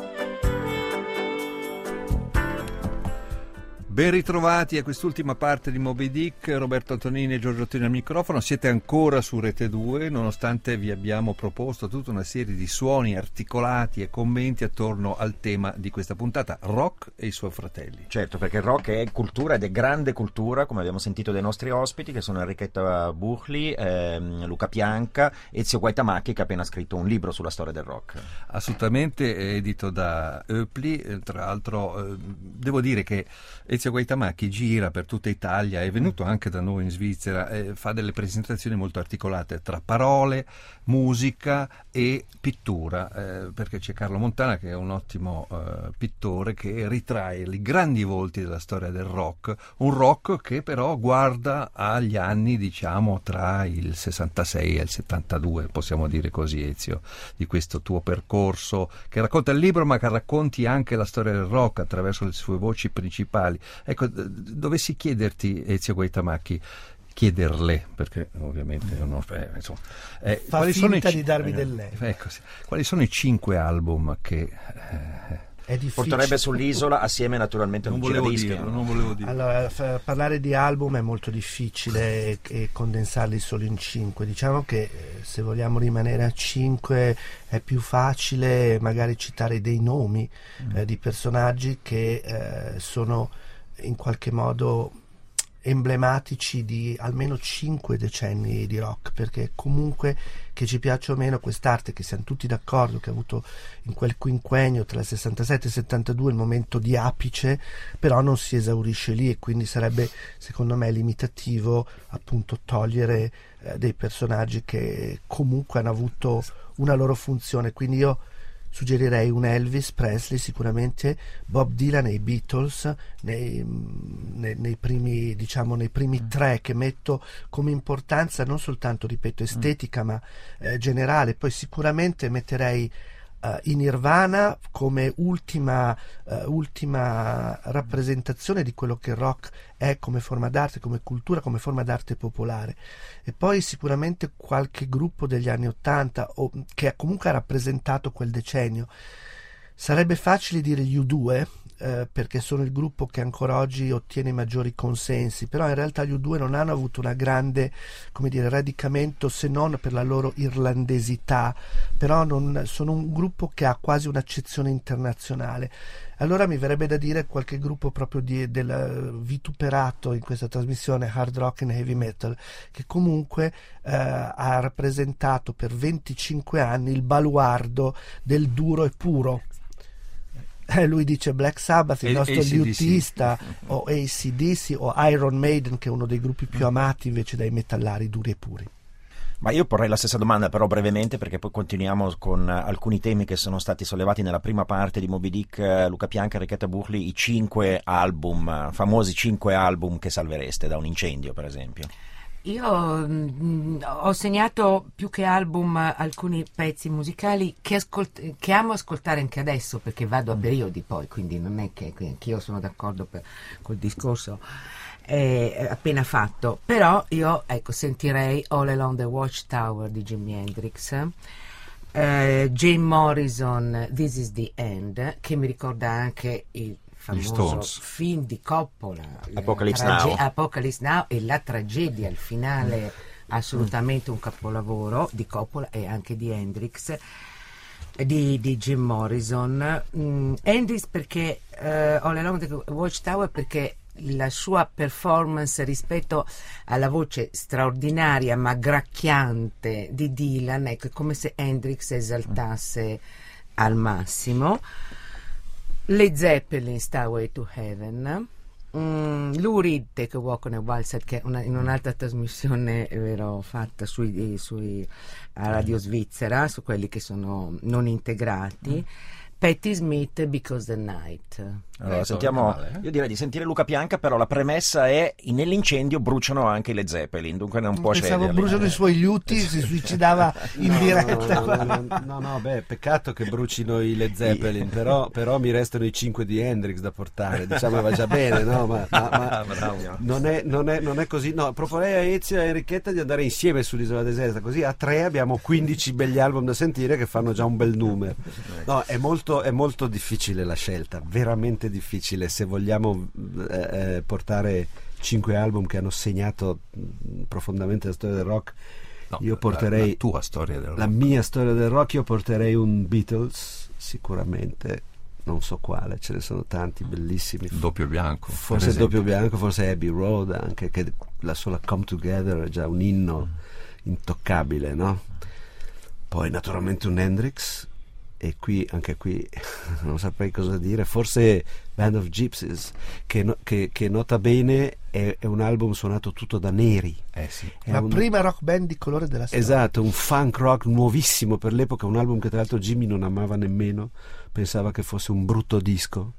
Ben ritrovati a quest'ultima parte di Moby Dick, Roberto Antonini e Giorgio Ottoni al microfono. Siete ancora su Rete due, nonostante vi abbiamo proposto tutta una serie di suoni articolati e commenti attorno al tema di questa puntata, rock e i suoi fratelli. Certo, perché il rock è cultura ed è grande cultura, come abbiamo sentito dai nostri ospiti, che sono Enrichetta Buchli, ehm, Luca Pianca, Ezio Guaitamaki, che ha appena scritto un libro sulla storia del rock. Assolutamente, edito da Oepli, tra l'altro eh, devo dire che Ezio Ezio Guaitamacchi gira per tutta Italia, è venuto anche da noi in Svizzera, eh, fa delle presentazioni molto articolate tra parole, musica e pittura, eh, perché c'è Carlo Montana che è un ottimo eh, pittore che ritrae i grandi volti della storia del rock, un rock che però guarda agli anni, diciamo, tra il sessantasei e il settantadue, possiamo dire così, Ezio, di questo tuo percorso che racconta il libro ma che racconti anche la storia del rock attraverso le sue voci principali. Ecco, dovessi chiederti, Ezio Guaitamacchi, chiederle, perché ovviamente non ho, eh, insomma, eh, fa quali finta sono i, di darmi eh, del lei. Ecco, sì. Quali sono i cinque album che eh, è porterebbe sull'isola assieme naturalmente a un giradischi? Dirlo, non volevo dire. Allora, f- parlare di album è molto difficile e, e condensarli solo in cinque. Diciamo che eh, se vogliamo rimanere a cinque è più facile magari citare dei nomi mm. eh, di personaggi che eh, sono in qualche modo emblematici di almeno cinque decenni di rock, perché comunque, che ci piaccia o meno, quest'arte, che siamo tutti d'accordo che ha avuto in quel quinquennio tra il sessantasette e il settantadue il momento di apice, però non si esaurisce lì, e quindi sarebbe secondo me limitativo appunto togliere eh, dei personaggi che comunque hanno avuto una loro funzione. Quindi io suggerirei un Elvis Presley, sicuramente Bob Dylan e i Beatles nei, nei, nei primi, diciamo, nei primi mm. tre che metto come importanza, non soltanto, ripeto, estetica mm. ma eh, generale. Poi sicuramente metterei uh, i Nirvana come ultima, uh, ultima rappresentazione di quello che il rock è come forma d'arte, come cultura, come forma d'arte popolare. E poi sicuramente qualche gruppo degli anni Ottanta o che comunque ha rappresentato quel decennio. Sarebbe facile dire gli U due eh, perché sono il gruppo che ancora oggi ottiene i maggiori consensi, però in realtà gli U due non hanno avuto una grande, come dire, radicamento, se non per la loro irlandesità, però non, sono un gruppo che ha quasi un'accezione internazionale. Allora mi verrebbe da dire qualche gruppo proprio di, del vituperato in questa trasmissione hard rock and heavy metal, che comunque eh, ha rappresentato per venticinque anni il baluardo del duro e puro. Eh, lui dice Black Sabbath, il nostro liutista, o A C D C o Iron Maiden, che è uno dei gruppi più amati invece dai metallari duri e puri. Ma io porrei la stessa domanda, però brevemente, perché poi continuiamo con alcuni temi che sono stati sollevati nella prima parte di Moby Dick. Luca Pianca, Enrichetta Burli, i cinque album, famosi cinque album che salvereste da un incendio, per esempio. Io mh, ho segnato più che album alcuni pezzi musicali che, ascolt- che amo ascoltare anche adesso, perché vado a periodi poi, quindi non è che anch'io sono d'accordo per, col discorso eh, appena fatto, però io ecco sentirei All Along the Watchtower di Jimi Hendrix, eh, Jim Morrison This Is the End, che mi ricorda anche il famoso film di Coppola, Apocalypse trage- Now. Apocalypse Now e la tragedia, il finale assolutamente un capolavoro di Coppola e anche di Hendrix, di, di Jim Morrison. mm, Hendrix perché uh, All Along the Watchtower, perché la sua performance rispetto alla voce straordinaria ma gracchiante di Dylan, ecco, è come se Hendrix esaltasse al massimo. Led Zeppelin, Stairway to Heaven, mm, Lou Reed, Take a Walk on a Wild Side, che è una, in un'altra trasmissione è vero, fatta sui, sui, a Radio Svizzera, su quelli che sono non integrati, mm. Patti Smith, Because the Night. Allora, eh, sentiamo, male, eh? io direi di sentire Luca Pianca, però la premessa è nell'incendio bruciano anche le Zeppelin, dunque non può Pensavo scegliere. bruciano i suoi liuti, si suicidava in no, diretta. No no, no, no, no, beh, peccato che brucino i Led Zeppelin, però, però mi restano i cinque di Hendrix da portare, diciamo va già bene, no? Ma, ma, ma non, è, non, è, non è così, no, proporrei a Ezio e a Enrichetta di andare insieme sull'isola deserta, così a tre abbiamo quindici begli album da sentire che fanno già un bel numero. No, è molto, è molto difficile la scelta, veramente difficile, se vogliamo eh, portare cinque album che hanno segnato profondamente la storia del rock. No, io porterei la, la tua storia del rock. La mia storia del rock, io porterei un Beatles sicuramente, non so quale, ce ne sono tanti bellissimi. Il doppio bianco, forse il doppio bianco, forse Abbey Road, anche che la sola Come Together è già un inno intoccabile, no? Poi naturalmente un Hendrix e qui anche qui non saprei cosa dire, forse Band of Gypsies, che, no, che, che nota bene è, è un album suonato tutto da neri, eh sì. la un, prima rock band di colore della storia. Esatto, un funk rock nuovissimo per l'epoca, un album che tra l'altro Jimmy non amava nemmeno, pensava che fosse un brutto disco,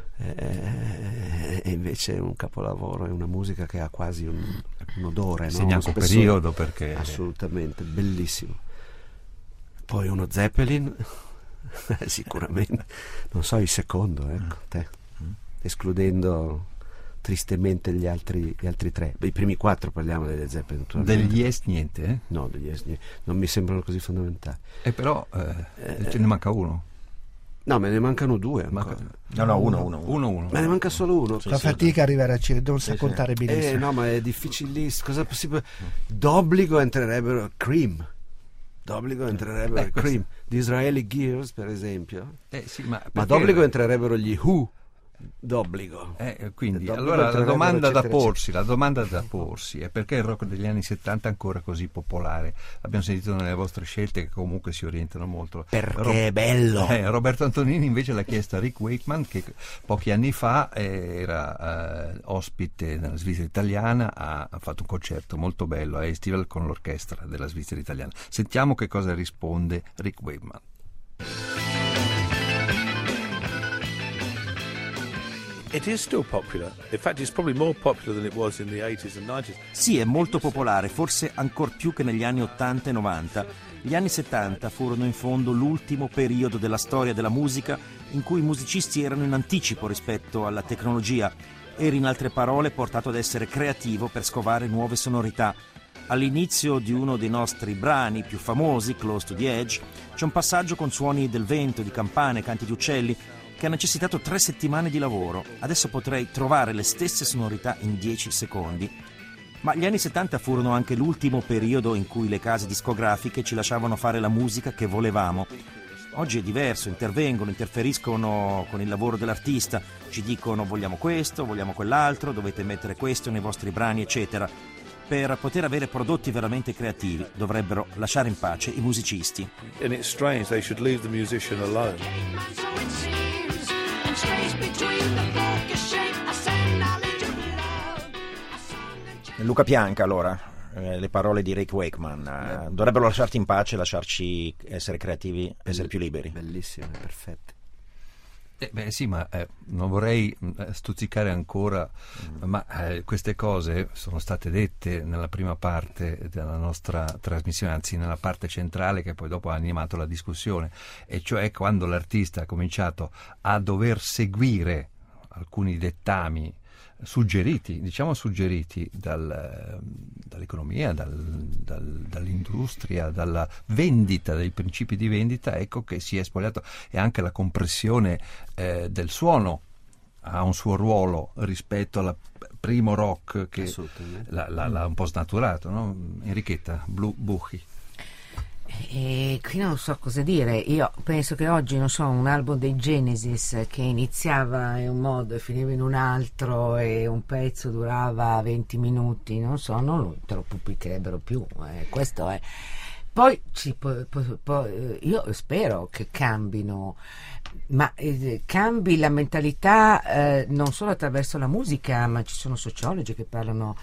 e invece è un capolavoro, è una musica che ha quasi un, un odore, segna no? un periodo, perché assolutamente bellissimo. Poi uno Zeppelin sicuramente, non so il secondo, ecco, te, escludendo tristemente gli altri, gli altri tre, i primi quattro parliamo delle Zeppelin, degli Yes niente, eh? no, degli Yes niente, non mi sembrano così fondamentali, e però eh, eh, ce ne manca uno. No, me ne mancano due ancora. No, no, uno, uno, uno, uno. Me ne manca solo uno. La fatica arrivare a Cile, non sa contare benissimo. Eh, no, ma è difficilissimo. Cosa è possibile? D'obbligo entrerebbero Cream. D'obbligo entrerebbero eh, Cream. Di Israeli Gears, per esempio. Eh, sì, ma ma d'obbligo entrerebbero gli Who. D'obbligo. Eh, quindi d'obbligo allora la domanda eccetera, da porsi, eccetera. la domanda da porsi è perché il rock degli anni settanta è ancora così popolare. Abbiamo sentito nelle vostre scelte che comunque si orientano molto. Perché Ro- è bello. Eh, Roberto Antonini invece l'ha chiesta a Rick Wakeman, che pochi anni fa eh, era eh, ospite nella Svizzera italiana, ha, ha fatto un concerto molto bello a Estival con l'orchestra della Svizzera italiana. Sentiamo che cosa risponde Rick Wakeman. It is still popular. In fact, it's probably more popular than it was in the eighties and nineties. Sì, è molto popolare, forse ancor più che negli anni ottanta e novanta. Gli anni settanta furono in fondo l'ultimo periodo della storia della musica in cui i musicisti erano in anticipo rispetto alla tecnologia. Eri, in altre parole, portato ad essere creativo per scovare nuove sonorità. All'inizio di uno dei nostri brani più famosi, Close to the Edge, c'è un passaggio con suoni del vento, di campane, canti di uccelli, che ha necessitato tre settimane di lavoro. Adesso potrei trovare le stesse sonorità in dieci secondi. Ma gli anni settanta furono anche l'ultimo periodo in cui le case discografiche ci lasciavano fare la musica che volevamo. Oggi è diverso, intervengono, interferiscono con il lavoro dell'artista, ci dicono vogliamo questo, vogliamo quell'altro, dovete mettere questo nei vostri brani, eccetera. Per poter avere prodotti veramente creativi dovrebbero lasciare in pace i musicisti. And it's strange they should leave the musician alone. Luca Pianca, allora, eh, le parole di Rick Wakeman, eh, dovrebbero lasciarti in pace, lasciarci essere creativi, essere più liberi. Bellissime, perfette. Eh, beh sì, ma eh, non vorrei eh, stuzzicare ancora, mm. ma eh, queste cose sono state dette nella prima parte della nostra trasmissione, anzi nella parte centrale che poi dopo ha animato la discussione, e cioè quando l'artista ha cominciato a dover seguire alcuni dettami suggeriti, diciamo suggeriti dal, dall'economia, dal, dal, dall'industria, dalla vendita, dai principi di vendita, ecco che si è spogliato, e anche la compressione eh, del suono ha un suo ruolo rispetto al primo rock che l'ha, l'ha, l'ha un po' snaturato, no? Enrichetta Blu, Buchi. E qui non so cosa dire. Io penso che oggi, non so, un album dei Genesis che iniziava in un modo e finiva in un altro e un pezzo durava venti minuti, non so, non te lo pubblicherebbero più, eh, questo è. Poi ci po, po, po, io spero che cambino, ma eh, cambi la mentalità eh, non solo attraverso la musica, ma ci sono sociologi che parlano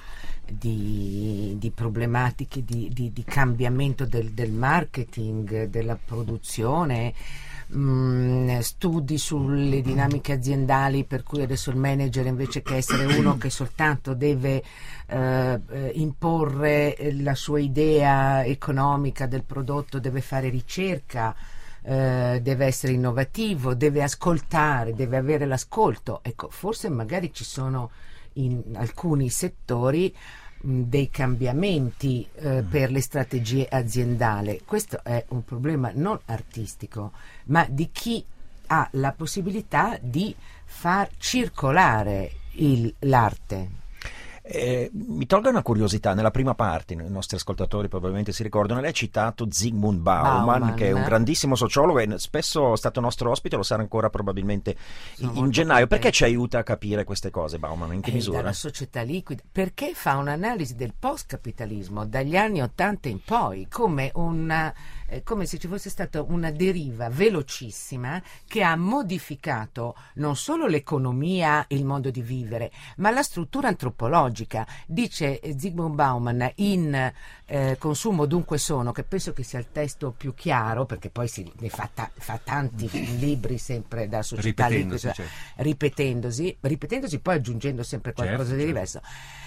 di, di problematiche di, di, di cambiamento del, del marketing, della produzione, mh, studi sulle dinamiche aziendali, per cui adesso il manager, invece che essere uno che soltanto deve eh, imporre la sua idea economica del prodotto, deve fare ricerca, eh, deve essere innovativo, deve ascoltare, deve avere l'ascolto. Ecco, forse magari ci sono in alcuni settori mh, dei cambiamenti eh, mm. per le strategie aziendali. Questo è un problema non artistico, ma di chi ha la possibilità di far circolare il, l'arte. Eh, mi tolga una curiosità, nella prima parte i nostri ascoltatori probabilmente si ricordano, lei ha citato Zygmunt Bauman, Bauman, che è un grandissimo sociologo e spesso è stato nostro ospite, lo sarà ancora probabilmente in, in gennaio. Contento. Perché ci aiuta a capire queste cose Bauman? In che eh, misura? Dalla società liquida, perché fa un'analisi del post-capitalismo dagli anni ottanta in poi come una eh, come se ci fosse stata una deriva velocissima che ha modificato non solo l'economia, il modo di vivere, ma la struttura antropologica. Dice Zygmunt Bauman in eh, Consumo dunque sono, che penso che sia il testo più chiaro, perché poi si ne fa, ta- fa tanti libri sempre da società ripetendosi, liquida, certo. ripetendosi, ripetendosi, poi aggiungendo sempre qualcosa Certo, di certo. diverso.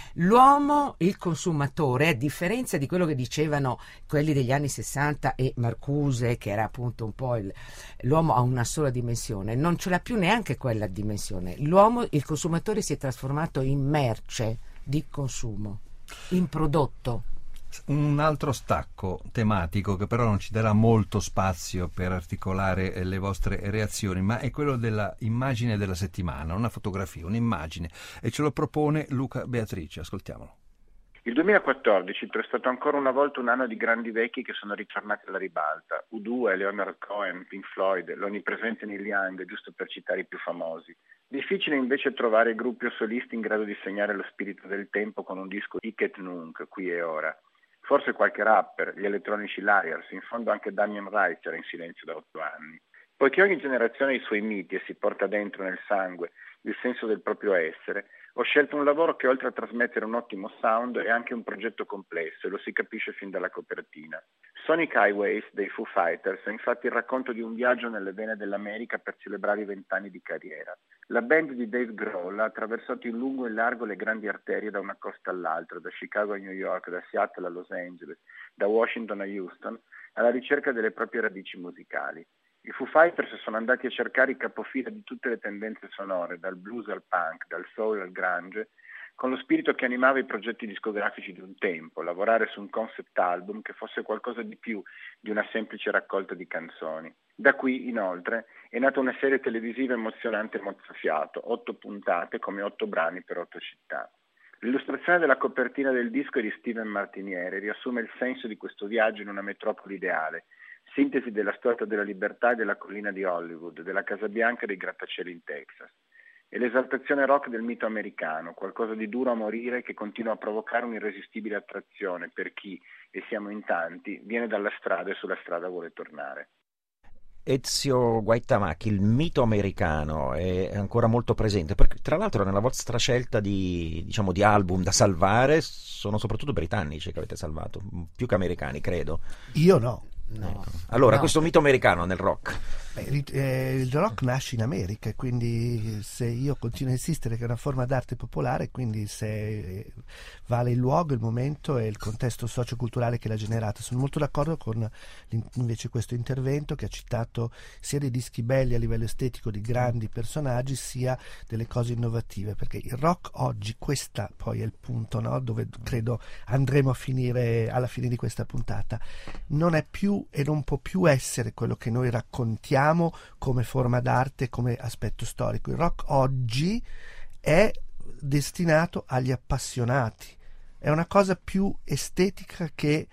L'uomo, il consumatore, a differenza di quello che dicevano quelli degli anni sessanta e Marcuse, che era appunto un po' il, l'uomo ha una sola dimensione, non ce l'ha più neanche quella dimensione. L'uomo, il consumatore, si è trasformato in merce di consumo, in prodotto. Un altro stacco tematico che però non ci darà molto spazio per articolare eh, le vostre reazioni, ma è quello della immagine della settimana, una fotografia, un'immagine, e ce lo propone Luca Beatrice. Ascoltiamolo. Il duemilaquattordici è stato ancora una volta un anno di grandi vecchi che sono ritornati alla ribalta. U due, Leonard Cohen, Pink Floyd, l'onnipresente Neil Young, giusto per citare i più famosi. Difficile invece trovare gruppi o solisti in grado di segnare lo spirito del tempo con un disco hic et nunc, qui e ora. Forse qualche rapper, gli elettronici Liars, in fondo anche Damien Rice era in silenzio da otto anni. Poiché ogni generazione ha i suoi miti e si porta dentro nel sangue il senso del proprio essere, ho scelto un lavoro che oltre a trasmettere un ottimo sound è anche un progetto complesso e lo si capisce fin dalla copertina. Sonic Highways dei Foo Fighters è infatti il racconto di un viaggio nelle vene dell'America per celebrare i vent'anni di carriera. La band di Dave Grohl ha attraversato in lungo e in largo le grandi arterie da una costa all'altra, da Chicago a New York, da Seattle a Los Angeles, da Washington a Houston, alla ricerca delle proprie radici musicali. I Foo Fighters sono andati a cercare i capofila di tutte le tendenze sonore, dal blues al punk, dal soul al grunge, con lo spirito che animava i progetti discografici di un tempo, lavorare su un concept album che fosse qualcosa di più di una semplice raccolta di canzoni. Da qui, inoltre, è nata una serie televisiva emozionante e mozzafiato, otto puntate come otto brani per otto città. L'illustrazione della copertina del disco è di Steven Martiniere, riassume il senso di questo viaggio in una metropoli ideale, sintesi della Statua della Libertà e della collina di Hollywood, della Casa Bianca e dei grattacieli in Texas. È l'esaltazione rock del mito americano, qualcosa di duro a morire che continua a provocare un'irresistibile attrazione per chi, e siamo in tanti, viene dalla strada e sulla strada vuole tornare. Ezio Guaitamacchi, il mito americano è ancora molto presente, perché tra l'altro nella vostra scelta di, diciamo, di album da salvare sono soprattutto britannici che avete salvato, più che americani, credo. Io no. No. Allora, no. Questo mito americano nel rock. Beh, eh, il rock nasce in America e quindi se io continuo a insistere che è una forma d'arte popolare, quindi se vale il luogo, il momento e il contesto socioculturale che l'ha generata. Sono molto d'accordo con invece questo intervento che ha citato sia dei dischi belli a livello estetico di grandi personaggi sia delle cose innovative, perché il rock oggi, questa poi è il punto, no? Dove credo andremo a finire alla fine di questa puntata, non è più e non può più essere quello che noi raccontiamo come forma d'arte, come aspetto storico. Il rock oggi è destinato agli appassionati, è una cosa più estetica che,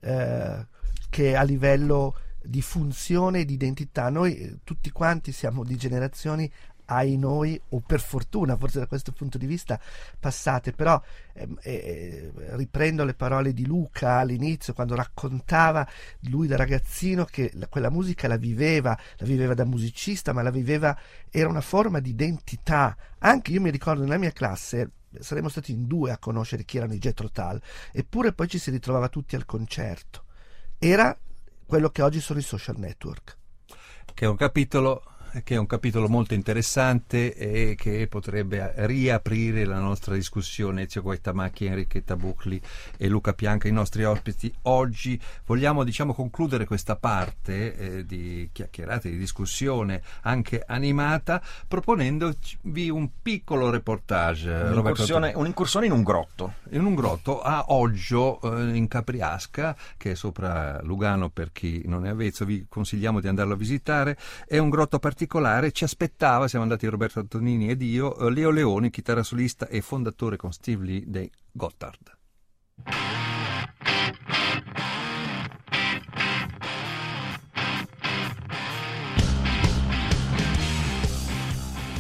eh, che a livello di funzione e di identità. Noi eh, tutti quanti siamo di generazioni, ai noi, o per fortuna forse da questo punto di vista passate, però eh, eh, riprendo le parole di Luca all'inizio quando raccontava lui da ragazzino che la, quella musica la viveva, la viveva da musicista, ma la viveva, era una forma di identità. Anche io mi ricordo nella mia classe saremmo stati in due a conoscere chi erano i Jethro Tull, eppure poi ci si ritrovava tutti al concerto. Era quello che oggi sono i social network, che è un capitolo che è un capitolo molto interessante e che potrebbe riaprire la nostra discussione. Ezio Guaitamacchi, Enrichetta Bucli e Luca Pianca, i nostri ospiti oggi. Vogliamo, diciamo, concludere questa parte eh, di chiacchierate, di discussione anche animata, proponendovi un piccolo reportage. Un'incursione, un'incursione in un grotto. In un grotto a Oggio, eh, in Capriasca, che è sopra Lugano, per chi non è avvezzo, vi consigliamo di andarlo a visitare. È un grotto particolare. Ci aspettava, siamo andati Roberto Antonini ed io, Leo Leoni, chitarra solista e fondatore con Steve Lee dei Gotthard.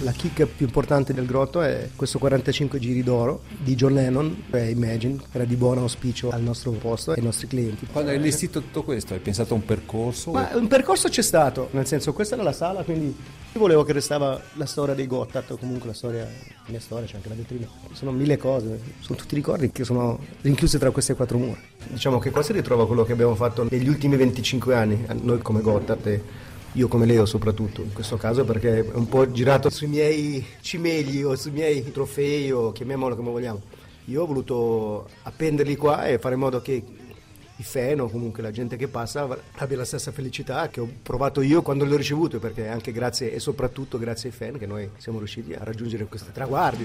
La chicca più importante del grotto è questo quarantacinque giri d'oro di John Lennon, è Imagine, era di buon auspicio al nostro posto e ai nostri clienti. Quando hai allestito tutto questo, hai pensato a un percorso? Ma un percorso c'è stato, nel senso questa era la sala, quindi io volevo che restava la storia dei Gotthard, o comunque la storia, la mia storia, c'è anche la vetrina. Sono mille cose, sono tutti ricordi che sono rinchiuse tra queste quattro mura. Diciamo che qua si ritrova quello che abbiamo fatto negli ultimi venticinque anni, noi come Gotthard e io come Leo soprattutto, in questo caso perché è un po' girato sui miei cimegli o sui miei trofei o chiamiamolo come vogliamo. Io ho voluto appenderli qua e fare in modo che i fan o comunque la gente che passa abbia la stessa felicità che ho provato io quando li ho ricevuti, perché anche grazie e soprattutto grazie ai fan che noi siamo riusciti a raggiungere questi traguardi.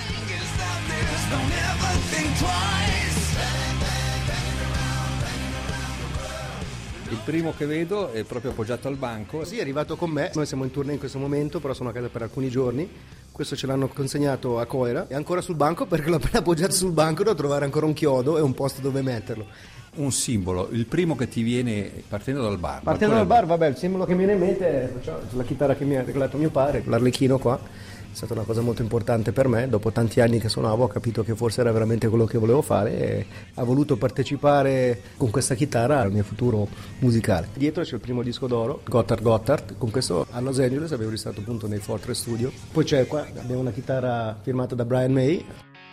Il primo che vedo è proprio appoggiato al banco. Sì, è arrivato con me. Noi siamo in tournée in questo momento, però sono a casa per alcuni giorni. Questo ce l'hanno consegnato a Coira. È ancora sul banco perché l'ho appena appoggiato sul banco, devo trovare ancora un chiodo e un posto dove metterlo. Un simbolo, il primo che ti viene partendo dal bar. Partendo dal bar, vabbè, il simbolo che mi viene in mente è la chitarra che mi ha regalato mio padre, l'Arlecchino qua. È stata una cosa molto importante per me, dopo tanti anni che suonavo ho capito che forse era veramente quello che volevo fare e ho voluto partecipare con questa chitarra al mio futuro musicale. Dietro c'è il primo disco d'oro, Gotthard Gotthard, con questo a Los Angeles avevo registrato appunto nei Fortress Studio. Poi c'è qua, abbiamo una chitarra firmata da Brian May.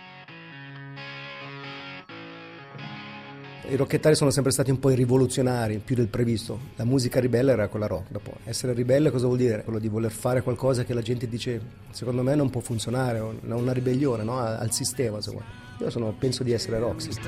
I rockettari sono sempre stati un po' i rivoluzionari, più del previsto. La musica ribelle era quella rock. Dopo essere ribelle cosa vuol dire? Quello di voler fare qualcosa che la gente dice secondo me non può funzionare, una ribellione, no? Al sistema, insomma. Io sono, penso di essere rock, sì.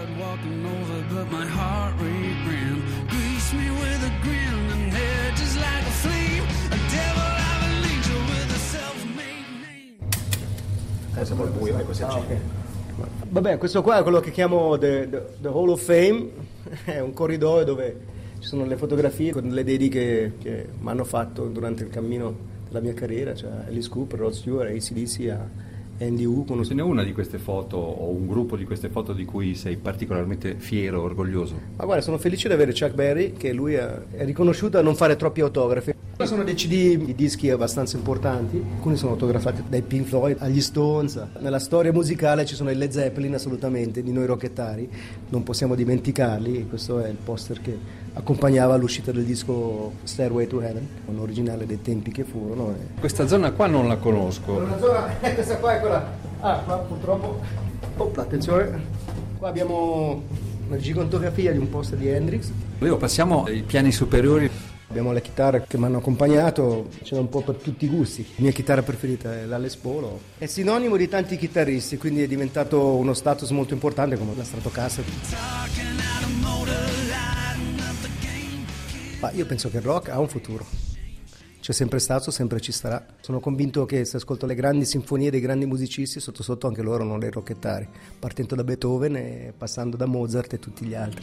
Adesso poi buio, vai così accende. Vabbè, questo qua è quello che chiamo the, the, the Hall of Fame, è un corridoio dove ci sono le fotografie con le dediche che mi hanno fatto durante il cammino della mia carriera, cioè Alice Cooper, Rod Stewart, A C D C, Andy Wu. Ce n'è una di queste foto o un gruppo di queste foto di cui sei particolarmente fiero, orgoglioso? Ma guarda, sono felice di avere Chuck Berry, che lui è, è riconosciuto a non fare troppi autografi. Sono dei C D, di dischi abbastanza importanti, alcuni sono autografati dai Pink Floyd agli Stones. Nella storia musicale ci sono i Led Zeppelin assolutamente, di noi rockettari, non possiamo dimenticarli. Questo è il poster che accompagnava l'uscita del disco Stairway to Heaven, un originale dei tempi che furono. Questa zona qua non la conosco. Una zona, questa qua è quella. Ah, qua purtroppo. Opla, attenzione. Qua abbiamo una gigantografia di un poster di Hendrix. Leo, passiamo ai piani superiori. Abbiamo le chitarre che mi hanno accompagnato, ce n'è un po' per tutti i gusti. La mia chitarra preferita è la Les Paul. È sinonimo di tanti chitarristi, quindi è diventato uno status molto importante come la Stratocaster. Ma io penso che il rock ha un futuro. C'è sempre stato, sempre ci sarà. Sono convinto che se ascolto le grandi sinfonie dei grandi musicisti, sotto sotto anche loro non dei rockettari, partendo da Beethoven e passando da Mozart e tutti gli altri.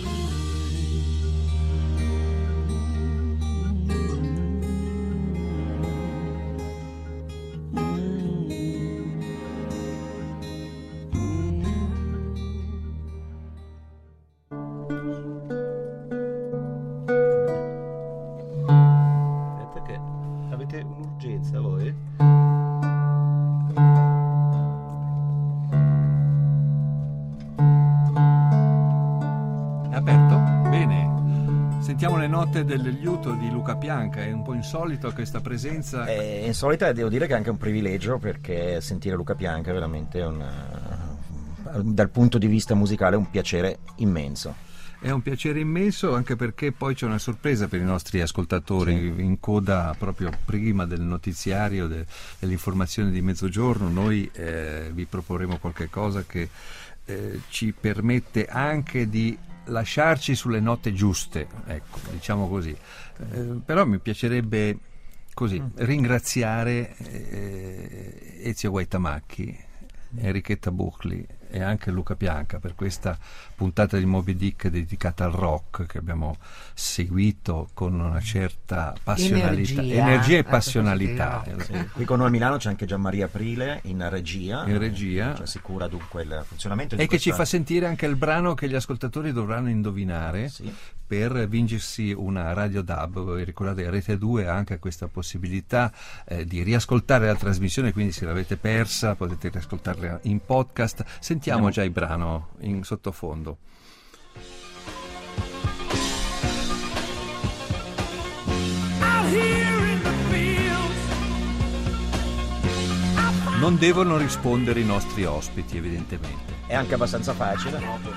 Del liuto di Luca Pianca, è un po' insolito questa presenza. È insolita e devo dire che è anche un privilegio, perché sentire Luca Pianca è veramente una, dal punto di vista musicale un piacere immenso. È un piacere immenso, anche perché poi c'è una sorpresa per i nostri ascoltatori. Sì. In coda proprio prima del notiziario de, dell'informazione di mezzogiorno noi eh, vi proporremo qualche cosa che eh, ci permette anche di lasciarci sulle note giuste, ecco, diciamo così. Eh, però mi piacerebbe così ringraziare eh, Ezio Guaitamacchi, Enrichetta Bucli e anche Luca Pianca per questa puntata di Moby Dick dedicata al rock che abbiamo seguito con una certa passionalità, energia, energia e passionalità. Sì. Qui con noi a Milano c'è anche Gianmaria Aprile in regia, in regia. Ci assicura dunque il funzionamento di e questa... che ci fa sentire anche il brano che gli ascoltatori dovranno indovinare. Sì. per vincersi una radio D A B. Voi ricordate, Rete due ha anche questa possibilità eh, di riascoltare la trasmissione, quindi se l'avete persa potete riascoltarla in podcast. Sentiamo no. già il brano in sottofondo. Non devono rispondere i nostri ospiti, evidentemente. È anche abbastanza facile.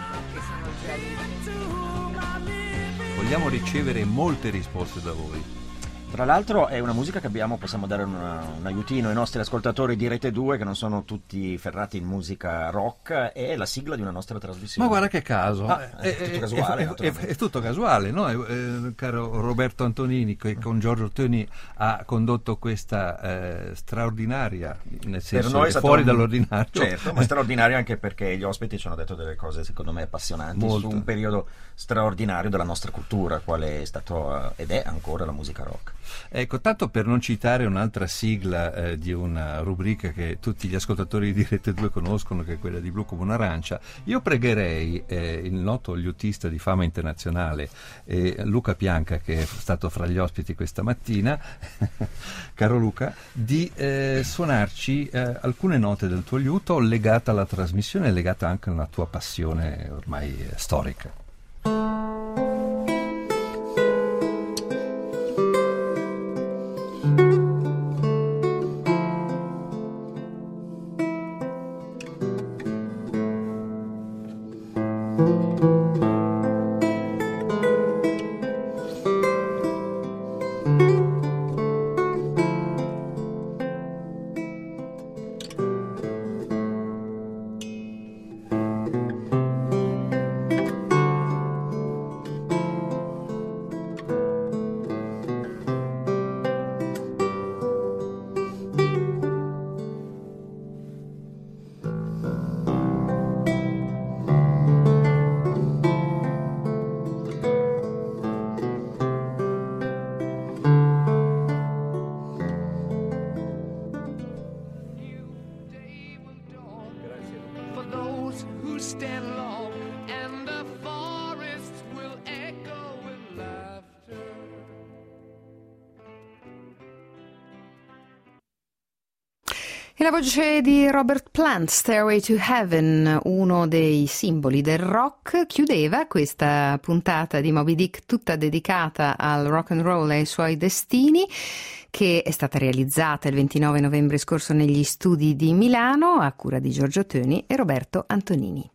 Vogliamo ricevere molte risposte da voi. Tra l'altro è una musica che abbiamo, possiamo dare una, un aiutino ai nostri ascoltatori di Rete due, che non sono tutti ferrati in musica rock, è la sigla di una nostra trasmissione. Ma guarda che caso, ah, è, è, tutto casuale, è, è, è tutto casuale, no? Eh, caro Roberto Antonini, che con Giorgio Toni ha condotto questa eh, straordinaria, nel senso per noi è fuori un... dall'ordinario. Certo, ma straordinaria anche perché gli ospiti ci hanno detto delle cose secondo me appassionanti Molto. Su un periodo straordinario della nostra cultura, quale è stato ed è ancora la musica rock. Ecco, tanto per non citare un'altra sigla eh, di una rubrica che tutti gli ascoltatori di Rete due conoscono, che è quella di Blu come un'arancia, io pregherei eh, il noto liutista di fama internazionale eh, Luca Pianca, che è stato fra gli ospiti questa mattina, caro Luca, di eh, suonarci eh, alcune note del tuo liuto legata alla trasmissione e legata anche a una tua passione ormai eh, storica. E la voce di Robert Plant, Stairway to Heaven, uno dei simboli del rock, chiudeva questa puntata di Moby Dick tutta dedicata al rock and roll e ai suoi destini, che è stata realizzata il ventinove novembre scorso negli studi di Milano a cura di Giorgio Toni e Roberto Antonini.